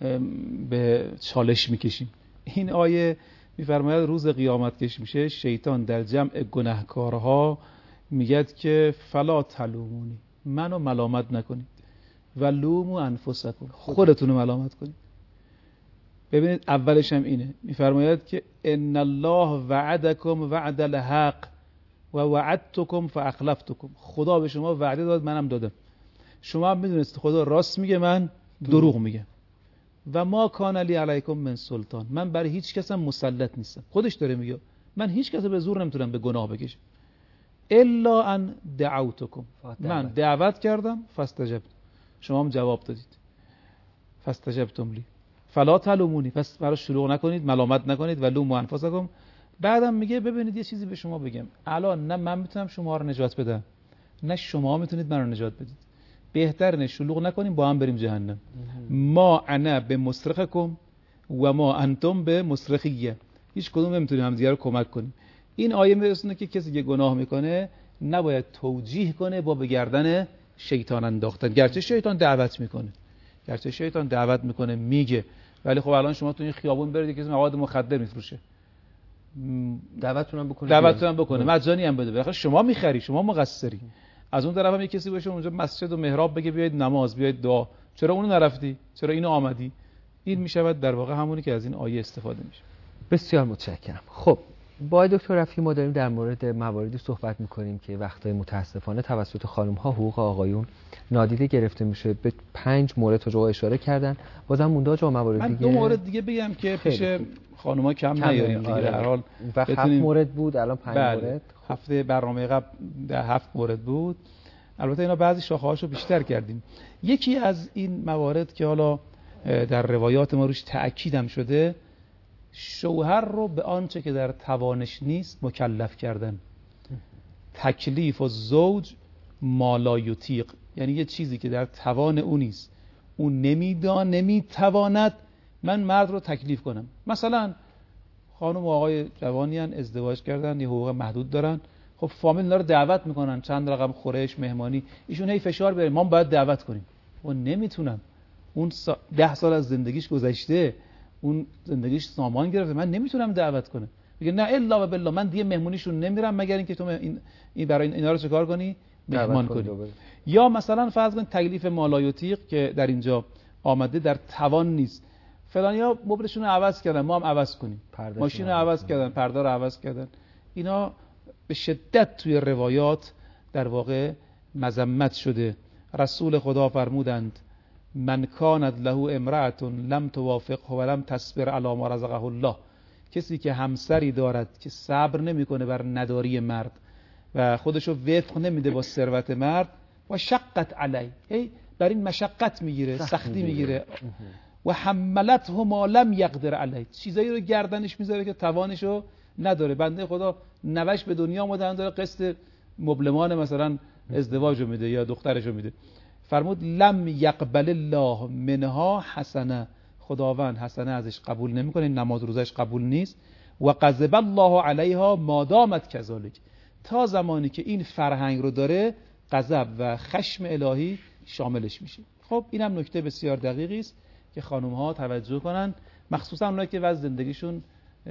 به چالش میکشیم. این آیه میفرماید روز قیامت کش میشه شیطان در جمع گناهکارها میگد که فلا تلومونی، منو ملامت نکنید، و لومو انفسکم، خودتون رو ملامت کنید. ببینید اولش هم اینه، میفرماید که ان الله وعدکم وعد الحق و وعدتکم فاخلفتکم، خدا به شما وعده داد منم دادم، شما هم میدونید خدا راست میگه من دروغ میگم. و ما کان لی علیکم من سلطان، من برای هیچ کس هم مسلط نیستم. خودش داره میگه من هیچ کس به زور نمیتونم به گناه بکشم. الا ان دعوتکم، من دعوت کردم فاستجبت، شما هم جواب دادید، فاستجبتم لی فلا تلومونی، پس برای شروع نکنید، ملامت نکنید، و لوموا انفسکم. بعدم میگه ببینید یه چیزی به شما بگم، الان نه من میتونم شما رو نجات بدم نه شما میتونید من رو نجات بدید، بهتر نه شلوغ نکنیم با هم بریم جهنم. ما انا به مصرخکم و ما انتم به مصرخیه، هیچ کدوم نمیتونیم همدیگه رو کمک کنیم. این آیه میرسونه که کسی که گناه میکنه نباید توجیه کنه با به گردن شیطان انداختن، گرچه شیطان دعوت میکنه گرچه شیطان دعوت میکنه میگه، ولی خب الان شما تو این خیابون برید که مواد مخدر میفروشه، دعوتتون هم بکنه دعوتتون هم بکنه مجانی هم بده، بالاخره شما میخری، شما مقصری. از اون طرف هم یه کسی باشه اونجا مسجد و محراب بگه بیاید نماز، بیاید دعا، چرا اونو نرفتی، چرا اینو آمدی؟ این میشود در واقع همونی که از این آیه استفاده میشه. بسیار متشکرم. خب با دکتر رفیعی ما داریم در مورد مواردی صحبت میکنیم که وقتای متاسفانه توسط خانم ها حقوق آقایون نادیده گرفته میشه. به پنج مورد تا جا اشاره کردن، بازم مونده جا موارد من دیگه. دو مورد دیگه بگم که پیش خانم ها کم نیاریم دیگه. آره. در حال وقت هفت مورد بود، الان پنج بله. مورد. هفته برنامه قبل در هفت مورد بود، البته اینا بعضی شاخه هاشو بیشتر کردیم. یکی از این موارد که حالا در روایات ما روش تأکیدم شده، شوهر رو به آنچه که در توانش نیست مکلف کردن. تکلیف و زوج ما لا یطیق، یعنی یه چیزی که در توان اون نیست، اون نمیدان نمیتواند، من مرد رو تکلیف کنم. مثلا خانم و آقای جوانی هن، ازدواج کردن، یه حقوق محدود دارن، خب فامیل اینا رو دعوت میکنن، چند رقم خورش مهمانی، ایشون هی فشار بیارن ما باید دعوت کنیم. و نمیتونم، اون سا... ده سال از زندگیش گذشته، اون زندگیش سامان گرفته، من نمیتونم دعوت کنم. میگه نه الا و بالله من دیگه مهمونیشون نمیرم مگر اینکه تو این, این برای اینا رو چه کار کنی؟ مهمان کنی. یا مثلا فرض کن تکلیف مالایوتیق که در اینجا آمده در توان نیست، فلانیا مبلشون رو عوض کردن، ما هم عوض کنیم، ماشین رو عوض کردن، پرده رو عوض کردن. اینا به شدت توی روایات در واقع مذمت شده. رسول خدا فرمودند من کانت له امرأة لم توافقه ولم تصبر علی ما رزقه الله، کسی که همسری دارد که صبر نمیکنه بر نداری مرد و خودشو وفق نمیده با ثروت مرد، و شقت علی، ای بر این مشقت میگیره، سختی میگیره، و حملته ما لم یقدر علی، چیزایی رو گردنش میذاره که توانشو نداره. بنده خدا نوش به دنیا اومدن داره قسط مبلمان مثلا ازدواجو میده یا دخترشو میده، فرمود لم یقبل الله منها حسنه، خداوند حسنه ازش قبول نمیکنه، نماز روزش قبول نیست. و غضب الله علیها ما دامت کذالک، تا زمانی که این فرهنگ رو داره غضب و خشم الهی شاملش میشه. خب اینم نکته بسیار دقیقی است که خانم ها توجه کنن، مخصوصا اونایی که وضع زندگیشون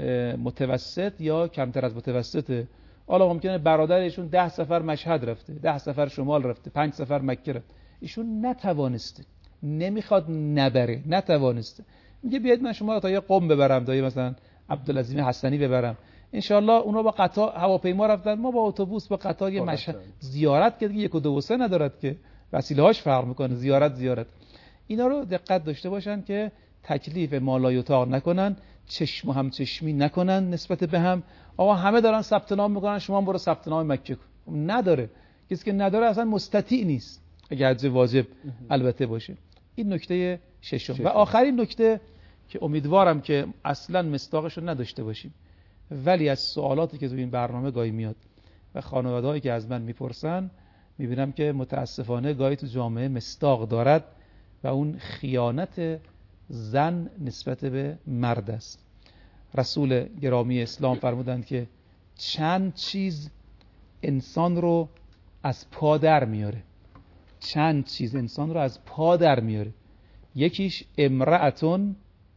متوسط یا کمتر از متوسطه. حالا ممکنه برادرشون ده سفر مشهد رفته، ده سفر شمال رفته، پنج سفر مکه رفته، ایشون نتوانسته، نمیخواد نبره، نتوانسته، میگه بیاید من شما تا یه قم ببرم، تا یه مثلا عبدالعظیم حسنی ببرم. انشالله اونا با قطار هواپیما رفتن، ما با اتوبوس با قطار یه مشهد زیارت که دیگه یک و دو و سه ندارد که، وسیله هاش فرق میکنه، زیارت زیارت. اینا رو دقت داشته باشن که تکلیف مالایوتاق نکنن، چشم و هم چشمی نکنن نسبت به هم. آقا همه دارن ثبت نام میکنن، شما برو ثبت نام مکه کن. نداره، کسی که نداره اصلا مستطیع نیست، اگه حج واجب البته باشه. این نکته ششم. و آخرین نکته که امیدوارم که اصلا مصداقش رو نداشته باشیم، ولی از سوالاتی که تو این برنامه گاهی میاد و خانواده‌هایی که از من میپرسن، میبینم که متاسفانه گاهی تو جامعه مصداق دارد و اون خیانت زن نسبت به مرد است. رسول گرامی اسلام فرمودند که چند چیز انسان رو از پا در میاره، چند چیز انسان رو از پا در میاره. یکیش امرأتون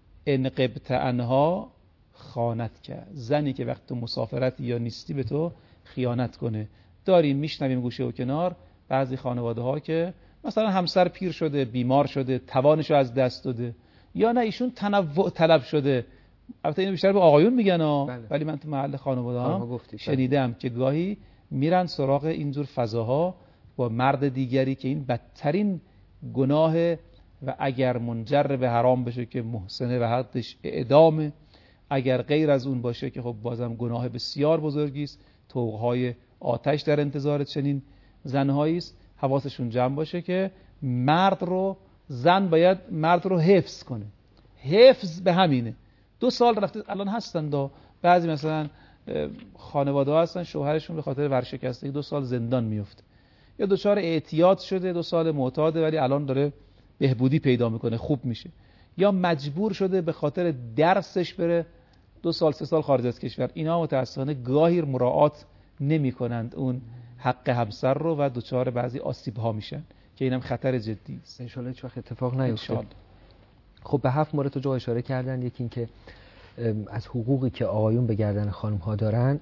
انقبت عنها خانت کرد، زنی که وقت تو مسافرتی یا نیستی به تو خیانت کنه. داریم میشنویم گوشه و کنار بعضی خانواده ها که مثلا همسر پیر شده، بیمار شده، توانشو از دست داده، یا نه ایشون تنوع طلب شده. البته اینو بیشتر به آقایون میگن ها، بله. ولی من تو محل خانواده ها شنیدم که گاهی میرن سراغ اینجور فضاها با مرد دیگری که این بدترین گناه و اگر منجر به حرام بشه که محسنه و حدش اعدامه، اگر غیر از اون باشه که خب بازم گناه بسیار بزرگی است، طوقهای آتش در انتظار چنین زنهایی است. حواسشون جمع باشه که مرد رو، زن باید مرد رو حفظ کنه. حفظ به همینه. دو سال رفته الان هستن دا بعضی مثلا خانواده ها هستن شوهرشون به خاطر ورشکستگی دو سال زندان میفته، یا دچار اعتیاد شده دو سال معتاده ولی الان داره بهبودی پیدا میکنه، خوب میشه، یا مجبور شده به خاطر درسش بره دو سال سه سال خارج از کشور. اینا متاسفانه گاهی مراعات نمی کنند اون حق همسر رو و دچار بعضی آسیب ها میشن که اینم خطر جدی است. ان شاءالله هیچ وقت اتفاق نیفته. خب به هفت مورد تو جا اشاره کردن. یکی این که از حقوقی که آقایون به گردن خانم ها دارن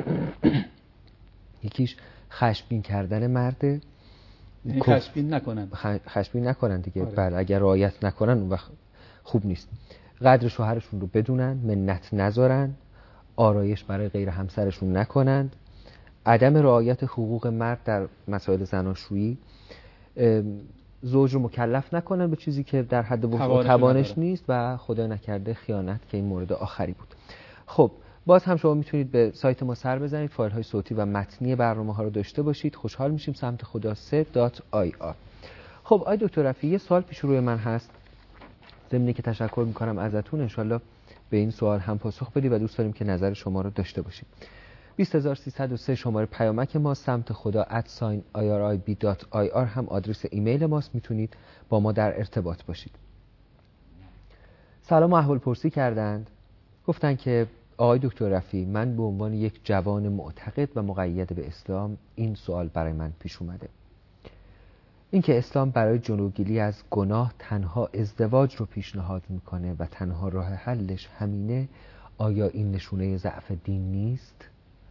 یکیش خشمگین کردن مرده، خشمگین نکنن خشمگین نکنن دیگه. بله اگر رعایت نکنن اون وقت خوب نیست. قدر شوهرشون رو بدونن، منت نذارن، آرایش برای غیر همسرشون نکنند، عدم رعایت حقوق مرد در مسائل زناشویی، زوج رو مکلف نکنن به چیزی که در حد وسع و توانش نیست و خدا نکرده خیانت که این مورد آخری بود. خب باز هم شما میتونید به سایت ما سر بزنید، فایل های صوتی و متنی برنامه ها رو داشته باشید. خوشحال میشیم. سمت خدا سه دات آی آر. خب آی دکتر رفیعی، یه سوال پیش روی من هست، ضمنی که تشکر میکنم ازتون، انشالله به این سوال هم پاسخ بدید و دوست داریم که نظر شما رو داشته باشیم. بیست هزار و سیصد و سه شماره پیامک ما، سمت خدا ات ساین آی آر آی بی دات آی آر هم آدرس ایمیل ماست، میتونید با ما در ارتباط باشید. سلام و احوال پرسی کردند، گفتن که آقای دکتر رفیعی، من به عنوان یک جوان معتقد و مقید به اسلام این سوال برای من پیش اومده. اینکه اسلام برای جلوگیری از گناه تنها ازدواج رو پیشنهاد میکنه و تنها راه حلش همینه، آیا این نشونه ضعف دین نیست؟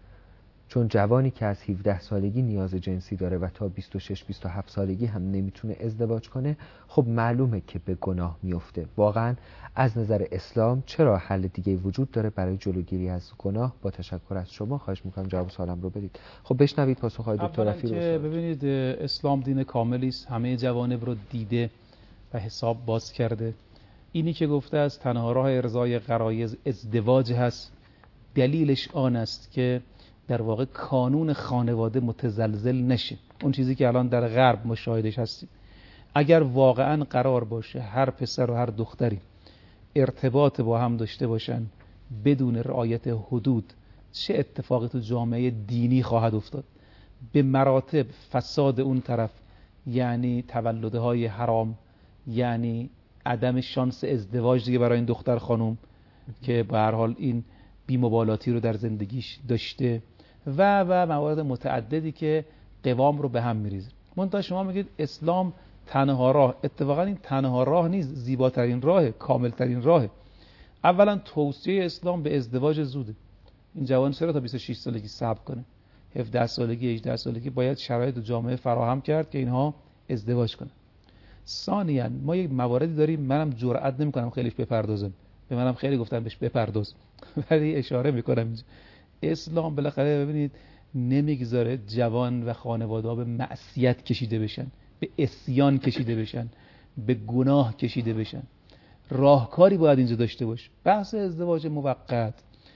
چون جوانی که از هفده سالگی نیاز جنسی داره و تا بیست و شش بیست و هفت سالگی هم نمیتونه ازدواج کنه، خب معلومه که به گناه میفته. واقعا از نظر اسلام چرا حل دیگه وجود داره برای جلوگیری از گناه؟ با تشکر از شما خواهش میکنم جواب سوالم رو بدید. خب بشنوید پاسخهای دکتر رفیعی رو. ببینید، اسلام دین کاملی است، همه جوانب رو دیده و حساب باز کرده. اینی که گفته است تنها راه ارضای غرایز ازدواج هست، دلیلش آن است که در واقع کانون خانواده متزلزل نشه. اون چیزی که الان در غرب مشاهدش هستیم، اگر واقعا قرار باشه هر پسر و هر دختری ارتباط با هم داشته باشن بدون رعایت حدود، چه اتفاقی تو جامعه دینی خواهد افتاد؟ به مراتب فساد اون طرف، یعنی تولدهای حرام، یعنی عدم شانس ازدواج دیگه برای این دختر خانم که به هر حال این بی‌مبالاتی رو در زندگیش داشته و و موارد متعددی که قوام رو به هم میریزه. منتها شما میگید اسلام تنها راه. اتفاقا این تنها راه نیست، زیباترین راه، کاملترین راه. اولا توصیه اسلام به ازدواج زوده. این جوان چرا تا بیست و شش سالگی صبر کنه؟ هفده سالگی هجده سالگی باید شرایط جامعه فراهم کرد که اینها ازدواج کنن. ثانیاً ما یک مواردی داریم، منم جرئت نمی‌کنم خیلیش بپردازم، به منم خیلی گفتن بهش بپرداز، ولی اشاره میکنم اینجا. اسلام بالاخره ببینید نمیگذاره جوان و خانواده‌ها به معصیت کشیده بشن، به عصیان کشیده بشن، به گناه کشیده بشن. راهکاری باید اینجا داشته باشه. بحث ازدواج موقت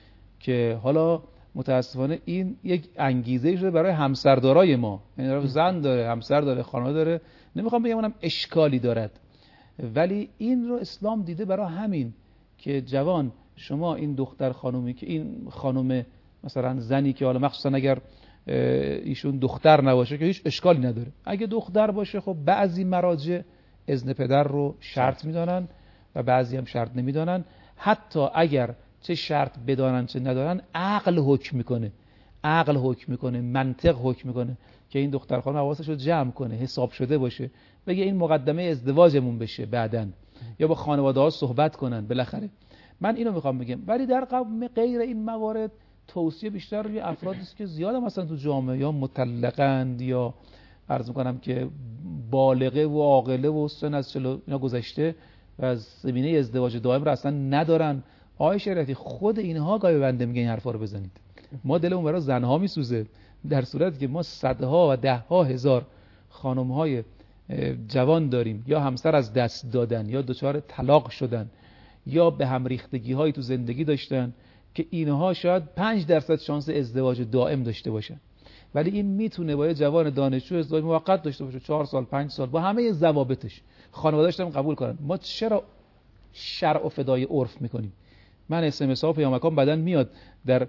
که حالا متاسفانه این یک انگیزه شده برای همسردارای ما، یعنی زن داره، همسر داره، خانواده داره، نمیخوام بگم اونم اشکالی دارد، ولی این رو اسلام دیده برای همین که جوان شما این دختر خانومی که این خانم مثلا زنی که حالا مخصوصا اگر ایشون دختر نباشه که هیچ اشکالی نداره، اگه دختر باشه خب بعضی مراجع اذن پدر رو شرط میدانن و بعضی هم شرط نمیدانن. حتی اگر چه شرط بدانن چه ندارن، عقل حکم میکنه، عقل حکم میکنه، منطق حکم میکنه که این دختر خانم حواسش رو جمع کنه، حساب شده باشه، بگه این مقدمه ازدواجمون بشه بعدن، یا با خانواده ها صحبت کنن. بالاخره من اینو میخوام بگم. ولی در قبل غیر این موارد توصیه بیشتر روی افرادی است که زیاد مثلا تو جامعه یا مطلقند یا عرض میکنم که بالغه و عاقله و سن از چلو اینا گذشته و از زمینه ازدواج دائم رو اصلا ندارن. آقای شریعتی خود اینها گاهی بنده میگن این حرفا رو بزنید، ما دلمون برای زنها میسوزه، در صورتی که ما صدها و دهها هزار خانم‌های جوان داریم یا همسر از دست دادن یا دچار طلاق شدن یا به هم ریختگی هایی تو زندگی داشتن که اینها شاید پنج درصد شانس ازدواج دائم داشته باشن، ولی این میتونه با یه جوان دانشجو ازدواج موقت داشته باشه، چهار سال پنج سال با همه ضوابطش، خانواده‌اش هم قبول کنن. ما چرا شرع و فدای عرف میکنیم؟ من اس ام اس ها پیامکام بدن میاد در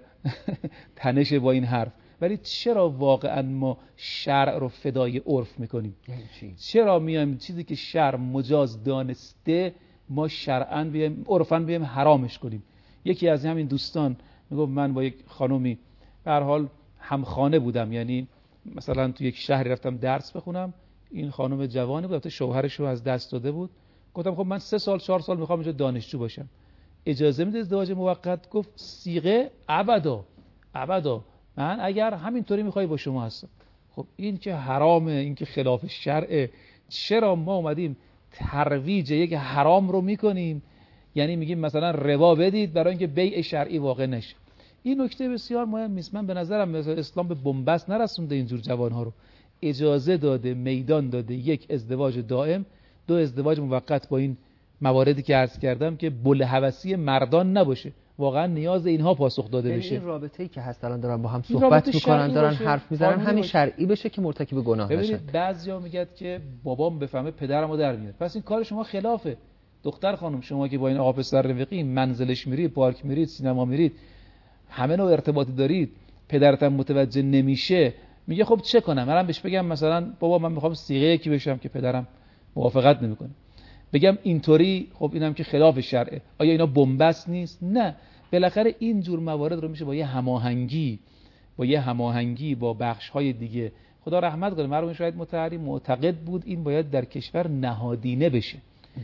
تنش با این حرف، ولی چرا واقعا ما شرع رو فدای عرف میکنیم؟ چرا میایم چیزی که شرع مجاز دانسته ما شرعاً بیایم عرفاً بیایم حرامش کنیم؟ یکی از همین دوستان میگفت من با یک خانومی به هر حال همخانه بودم، یعنی مثلا تو یک شهری رفتم درس بخونم، این خانم جوانی بود، شوهرش رو از دست داده بود. گفتم خب من سه سال چهار سال میخوام اینجا دانشجو باشم، اجازه میده ازدواج موقت؟ گفت صیغه ابدا ابدا، من اگر همینطوری میخوای با شما هستم. خب این که حرامه، این که خلاف شرعه، چرا ما اومدیم ترویج یک حرام رو میکنیم؟ یعنی میگیم مثلا ربا بدید برای اینکه بیع شرعی واقع نشه. این نکته بسیار مهم است. من به نظرم مثلا اسلام به بنبست نرسونده اینجور جوانها رو، اجازه داده، میدان داده، یک ازدواج دائم، دو ازدواج موقت با این مواردی که عرض کردم که بلهوسی مردان نباشه، واقعا نیاز اینها پاسخ داده بشه. این رابطه‌ای که هست الان دارن با هم صحبت میکنن، دارن حرف میزنن، همین شرعی بشه که مرتکب گناه نشن. بعضیا میگن که بابام بفهمه پدرمو در میاره، پس این کار شما خلافه. دختر خانم شما که با این آقا پسر رفیقی منزلش میرید، پارک میرید، سینما میرید، همه نوع ارتباطی دارید، پدرتم متوجه نمیشه، میگه خب چه کنم؟ منم بهش بگم مثلا بابا من میخوام صیغه یکی بشم که پدرم موافقت نمیکنه، بگم اینطوری، خب اینم که خلاف شرعه، آیا اینا بنبست نیست؟ نه، بالاخره این جور موارد رو میشه با یه هماهنگی با یه هماهنگی با بخش‌های دیگه، خدا رحمت کنه مرحوم شاید مطهری معتقد بود این باید در کشور نهادینه بشه،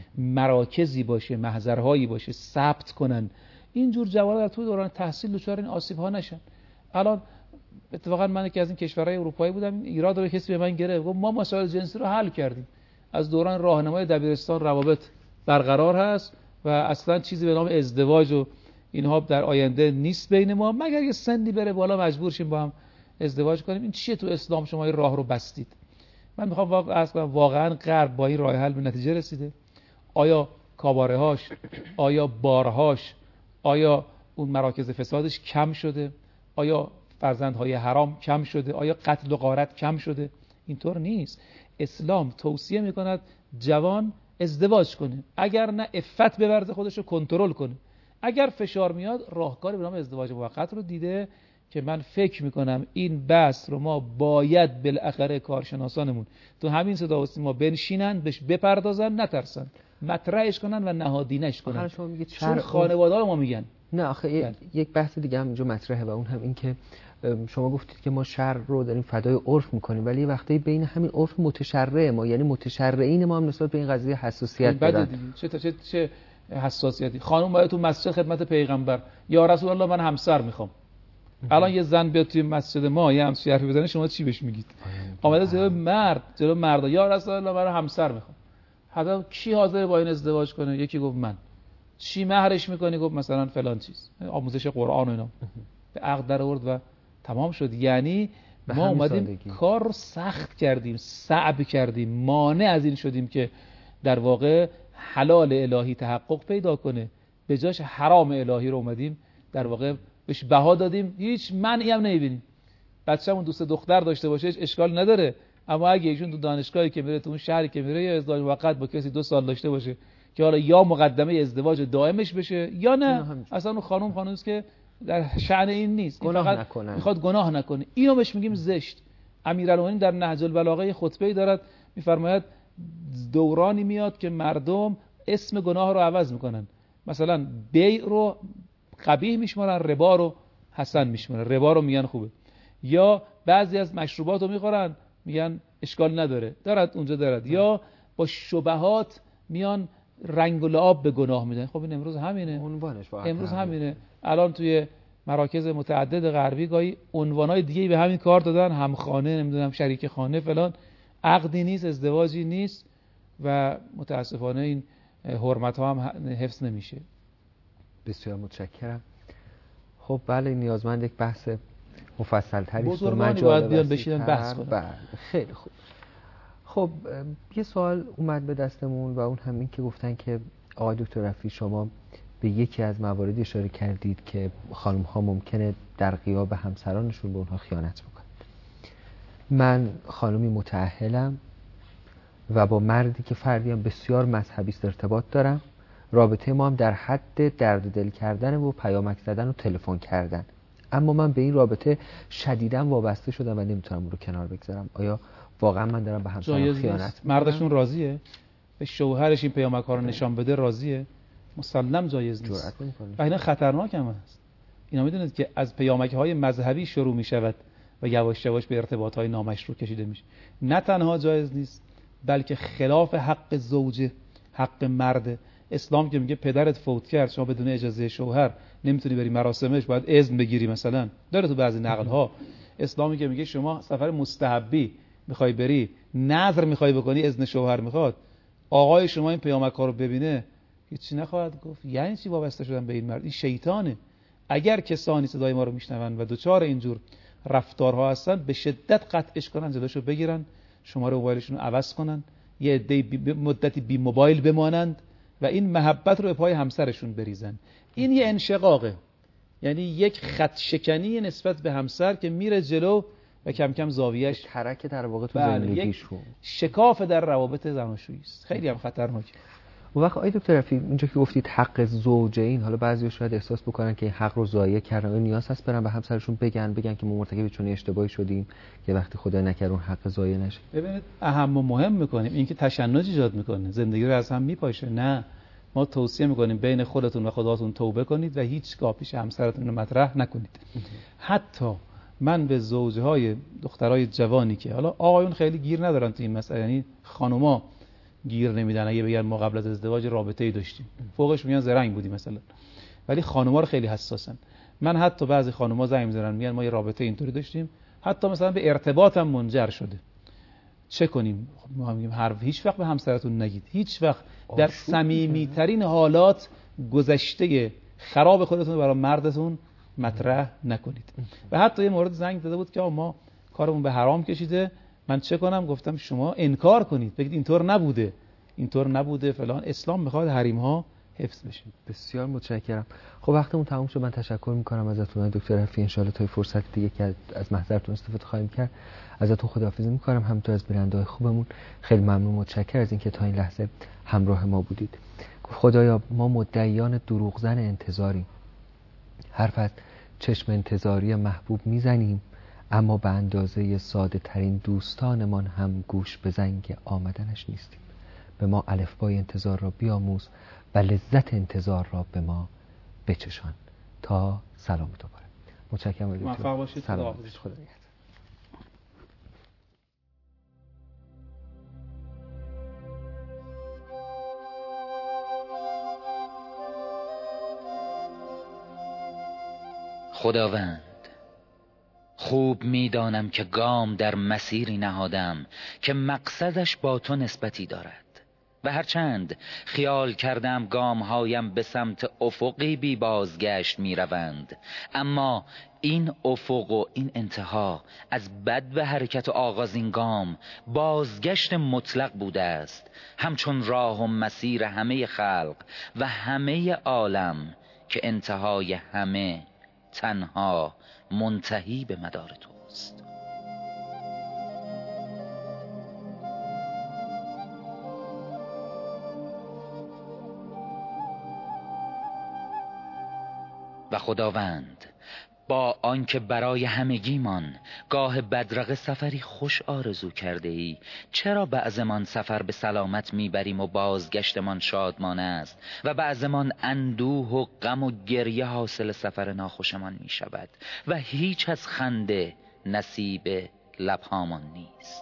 مراکزی باشه، محضرهایی باشه، ثبت کنن این جور جوانان در طول دوران تحصیل دچار این آسیب‌ها نشن. الان اتفاقا من که از این کشورهای اروپایی بودم، ایراد رو کسی به من گرفت، گفت ما مسائل جنسی رو حل کردیم، از دوران راهنمای دبیرستان روابط برقرار هست و اصلا چیزی به نام ازدواج و اینها در آینده نیست بین ما، مگر یه سنی بره بالا مجبور شیم با هم ازدواج کنیم. این چیه تو اسلام شما این راه رو بستید؟ من میخوام واقعا واقعا غرب با این راه حل به نتیجه رسیده؟ آیا کاباره هاش، آیا بارهاش، آیا اون مراکز فسادش کم شده؟ آیا فرزندهای حرام کم شده؟ آیا قتل و غارت کم شده؟ اینطور نیست. اسلام توصیه میکند جوان ازدواج کنه، اگر نه عفت بورزه، خودش رو کنترل کنه، اگر فشار میاد راهکاری به نام ازدواج موقت رو دیده که من فکر میکنم این بحث رو ما باید بالاخره کارشناسانمون تو همین صدا و سیما بنشینن، بهش بپردازن، نترسن، مطرحش کنن و نهادینش کنن. چون خانواده ما میگن نه آخه یک بحث دیگه هم اینجا مطرحه و اون هم این که شما گفتید که ما شرع رو داریم فدای عرف میکنیم، ولی وقتی بین همین عرف متشرع ما، یعنی متشرعین ما هم نسبت به این قضیه حساسیت دارن. چه چه چه حساسیتی؟ خانم باید تو مسجد خدمت پیغمبر یا رسول الله من همسر میخوام. الان یه زن بیاد توی مسجد ما یه همسر حرفی بزنه، شما چی بهش میگید؟ آمده جلو مرد، جلو مرد، یا رسول الله من همسر میخوام. حالا کی حاضر با این ازدواج کنه؟ یکی گفت من. چی مهرش میکنی؟ گفت مثلا فلان چیز، آموزش قرآن و اینا. به عقد در آورد و تمام شد. یعنی ما اومدیم کار رو سخت کردیم، صعب کردیم، مانع از این شدیم که در واقع حلال الهی تحقق پیدا کنه، به جاش حرام الهی رو اومدیم در واقع بهش بها دادیم، هیچ منعی هم نمیبینیم. بچه‌مون دوست دختر داشته باشه اشکال نداره، اما اگه ایشون تو دانشگاهی که میره، تو اون شهری که میره، یا ازدواج موقت با کسی دو سال داشته باشه که حالا یا مقدمه ازدواج دائمش بشه یا نه، اصلا اون خانم خانومست که در شأن این نیست، این فقط نکنن. میخواد گناه نکنه، اینو بهش میگیم زشت. امیرالمومنین در نهج البلاغه خطبه‌ای دارد میفرماید دورانی میاد که مردم اسم گناه رو عوض میکنن، مثلا بیع رو قبیح میشمارن، ربا رو حسن میشمارن، ربا رو میگن خوبه، یا بعضی از مشروبات رو میخورن میگن اشکال نداره، دارد اونجا دارد، یا با شبهات میان رنگ و لعاب به گناه میدن. خب این امروز همینه، امروز همینه. الان توی مراکز متعدد غربی گاهی عنوانای دیگه به همین کار دادن، همخانه، نمیدونم شریک خانه فلان، عقدی نیست، ازدواجی نیست و متاسفانه این حرمت ها هم حفظ نمیشه. بسیار متشکرم. خب بله نیازمند یک بحث مفصل تری است و مجال باید بیان بشینن بحث کنن. بله خیلی خوب. خب یه سوال اومد به دستمون و اون هم این که گفتن که آقای دکتر رفیعی شما به یکی از مواردی اشاره کردید که خانم ها ممکنه در غیاب همسرانشون به اونها خیانت بکنند. من خانمی متأهلم و با مردی که فردی هم بسیار مذهبی است ارتباط دارم. رابطه ما هم در حد درد دل کردن و پیامک زدن و تلفن کردن، اما من به این رابطه شدیداً وابسته شدم و نمیتونم اون رو کنار بگذارم. آیا واقعا من دارم به همسرم خیانت؟ مردشون راضیه به شوهرش این پیامک ها رو نشان بده؟ راضیه؟ مسلم جایز نیست و اینا خطرناک هم هست. اینا میدونید که از پیامک های مذهبی شروع میشود و یواش یواش به ارتباط های نامشروع کشیده میشه. نه تنها جایز نیست بلکه خلاف حق زوجه، حق مرد. اسلام که میگه پدرت فوت کرد شما بدون اجازه شوهر نمیتونی بری مراسمش، باید اذن بگیری مثلا، داره تو بعضی نقل ها. اسلامی که میگه شما سفر مستحبی میخوای بری، نظر میخوای بکنی، اذن شوهر میخواد، آقای شما این پیامک ها رو ببینه هیچی نخواهد گفت. یعنی چی وابسته شدن به این مرد؟ این شیطانه. اگر کسانی صدای ما رو میشنون و دوچار اینجور رفتارها هستن، به شدت قطعش کنن، جلوشو بگیرن، شماره موبایلشون رو عوض کنن، یه عده بی مدتی بی موبایل بمانند و این محبت رو به پای همسرشون بریزن. این یه انشقاقه، یعنی یک خط شکنی نسبت به همسر که میره جلو و کم کم زاویه‌اش ترک در واقع تو بله، زندگیشون، شکاف در روابط زناشویی است. خیلی هم خطرناکه. اون وقت آقای دکتر رفیع، اینجا که گفتید حق زوجین، حالا بعضی‌ها شاید احساس بکنن که این حق رو ضایع کردن و نیاز هست برن به همسرشون بگن بگن که ما مرتکب چون اشتباهی شدیم که وقتی خدا نکرد اون حق ضایع نشه. ببینید اهم و مهم میکنیم این که تشنج ایجاد میکنه، زندگی رو از هم میپاشه. نه، ما توصیه میکنیم بین خودتون و خداتون توبه کنید و هیچگاه پیش همسرتون رو مطرح نکنید. حتی من به زوجهای دخترای جوانی که حالا آقایون خیلی گیر ندارن تو این مسئله، یعنی خانوما گیر نمیدن اگه بگن ما قبل از ازدواج رابطه‌ای داشتیم، فوقش میگن زرنگ بودی مثلا، ولی خانوما رو خیلی حساسن. من حتی بعضی خانوما زنگ میزنن میگن ما یه رابطه اینطوری داشتیم، حتی مثلا به ارتباط هم منجر شده، چه کنیم؟ خب ما میگیم هر هیچ وقت به همسرتون نگید، هیچ وقت در صمیمیترین حالات گذشته خراب خودتون رو برای مردتون مطرح نکنید. و حتی یه مورد زنگ زده بود که ما کارمون به حرام کشیده، من چه کنم؟ گفتم شما انکار کنید، بگید اینطور نبوده، اینطور نبوده فلان. اسلام میخواد حریم ها حفظ بشه. بسیار متشکرم. خب وقتمون تموم شد. من تشکر میکنم ازتون دکتر رفیع. ان شاءالله تا فرصت دیگه که از محضرتون استفاده خواهیم کرد ازتون خداحافظی میکنم، همینطور از بیننده‌های خوبمون. خیلی ممنون، متشکرم از اینکه تا این لحظه همراه ما بودید. خدایا ما مدعیان دروغزن انتظاریم، حرف از چشم انتظاری محبوب میزنیم، اما به اندازه ساده ترین دوستانمان هم گوش به زنگ آمدنش نیستیم. به ما الفبای انتظار را بیاموز و لذت انتظار را به ما بچشان. تا سلام دوباره. متشکرم. موفق باشید. سلام. خدا نگهدار. خداوند، خوب میدانم که گام در مسیری نهادم که مقصدش با تو نسبتی دارد و هرچند خیال کردم گامهایم به سمت افقی بی بازگشت می روند، اما این افق و این انتها از بد به حرکت و آغاز این گام بازگشت مطلق بوده است، همچون راه و مسیر همه خلق و همه عالم که انتهای همه تنها منتهی به مدار توست. و خداوند، با آنکه برای همگیمان گاه بدرقه سفری خوش آرزو کرده ای، چرا بعضمان سفر به سلامت میبریم و بازگشتمان شادمانه است و بعضمان اندوه و غم و گریه حاصل سفر ناخوشمان میشود و هیچ از خنده نصیب لبهامان نیست.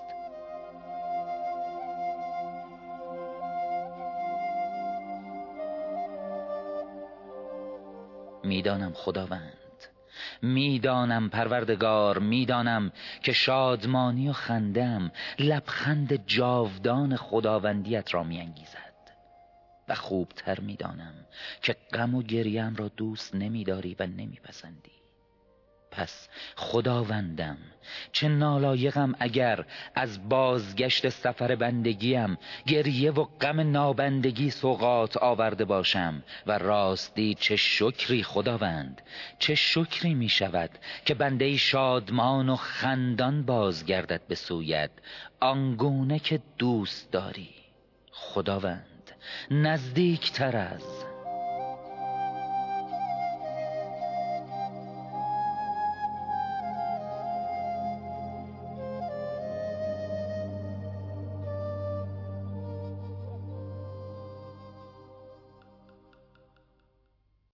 میدانم خداوند، میدانم پروردگار، میدانم که شادمانی و خندم لبخند جاودان خداوندیت را میانگیزد و خوبتر میدانم که غم و گریم را دوست نمیداری و نمیپسندی. پس خداوندم، چه نالایقم اگر از بازگشت سفر بندگیم گریه و غم نابندگی سوغات آورده باشم و راستی چه شکری خداوند، چه شکری می شود که بنده شادمان و خندان بازگردد به سویت آنگونه که دوست داری. خداوند، نزدیکتر از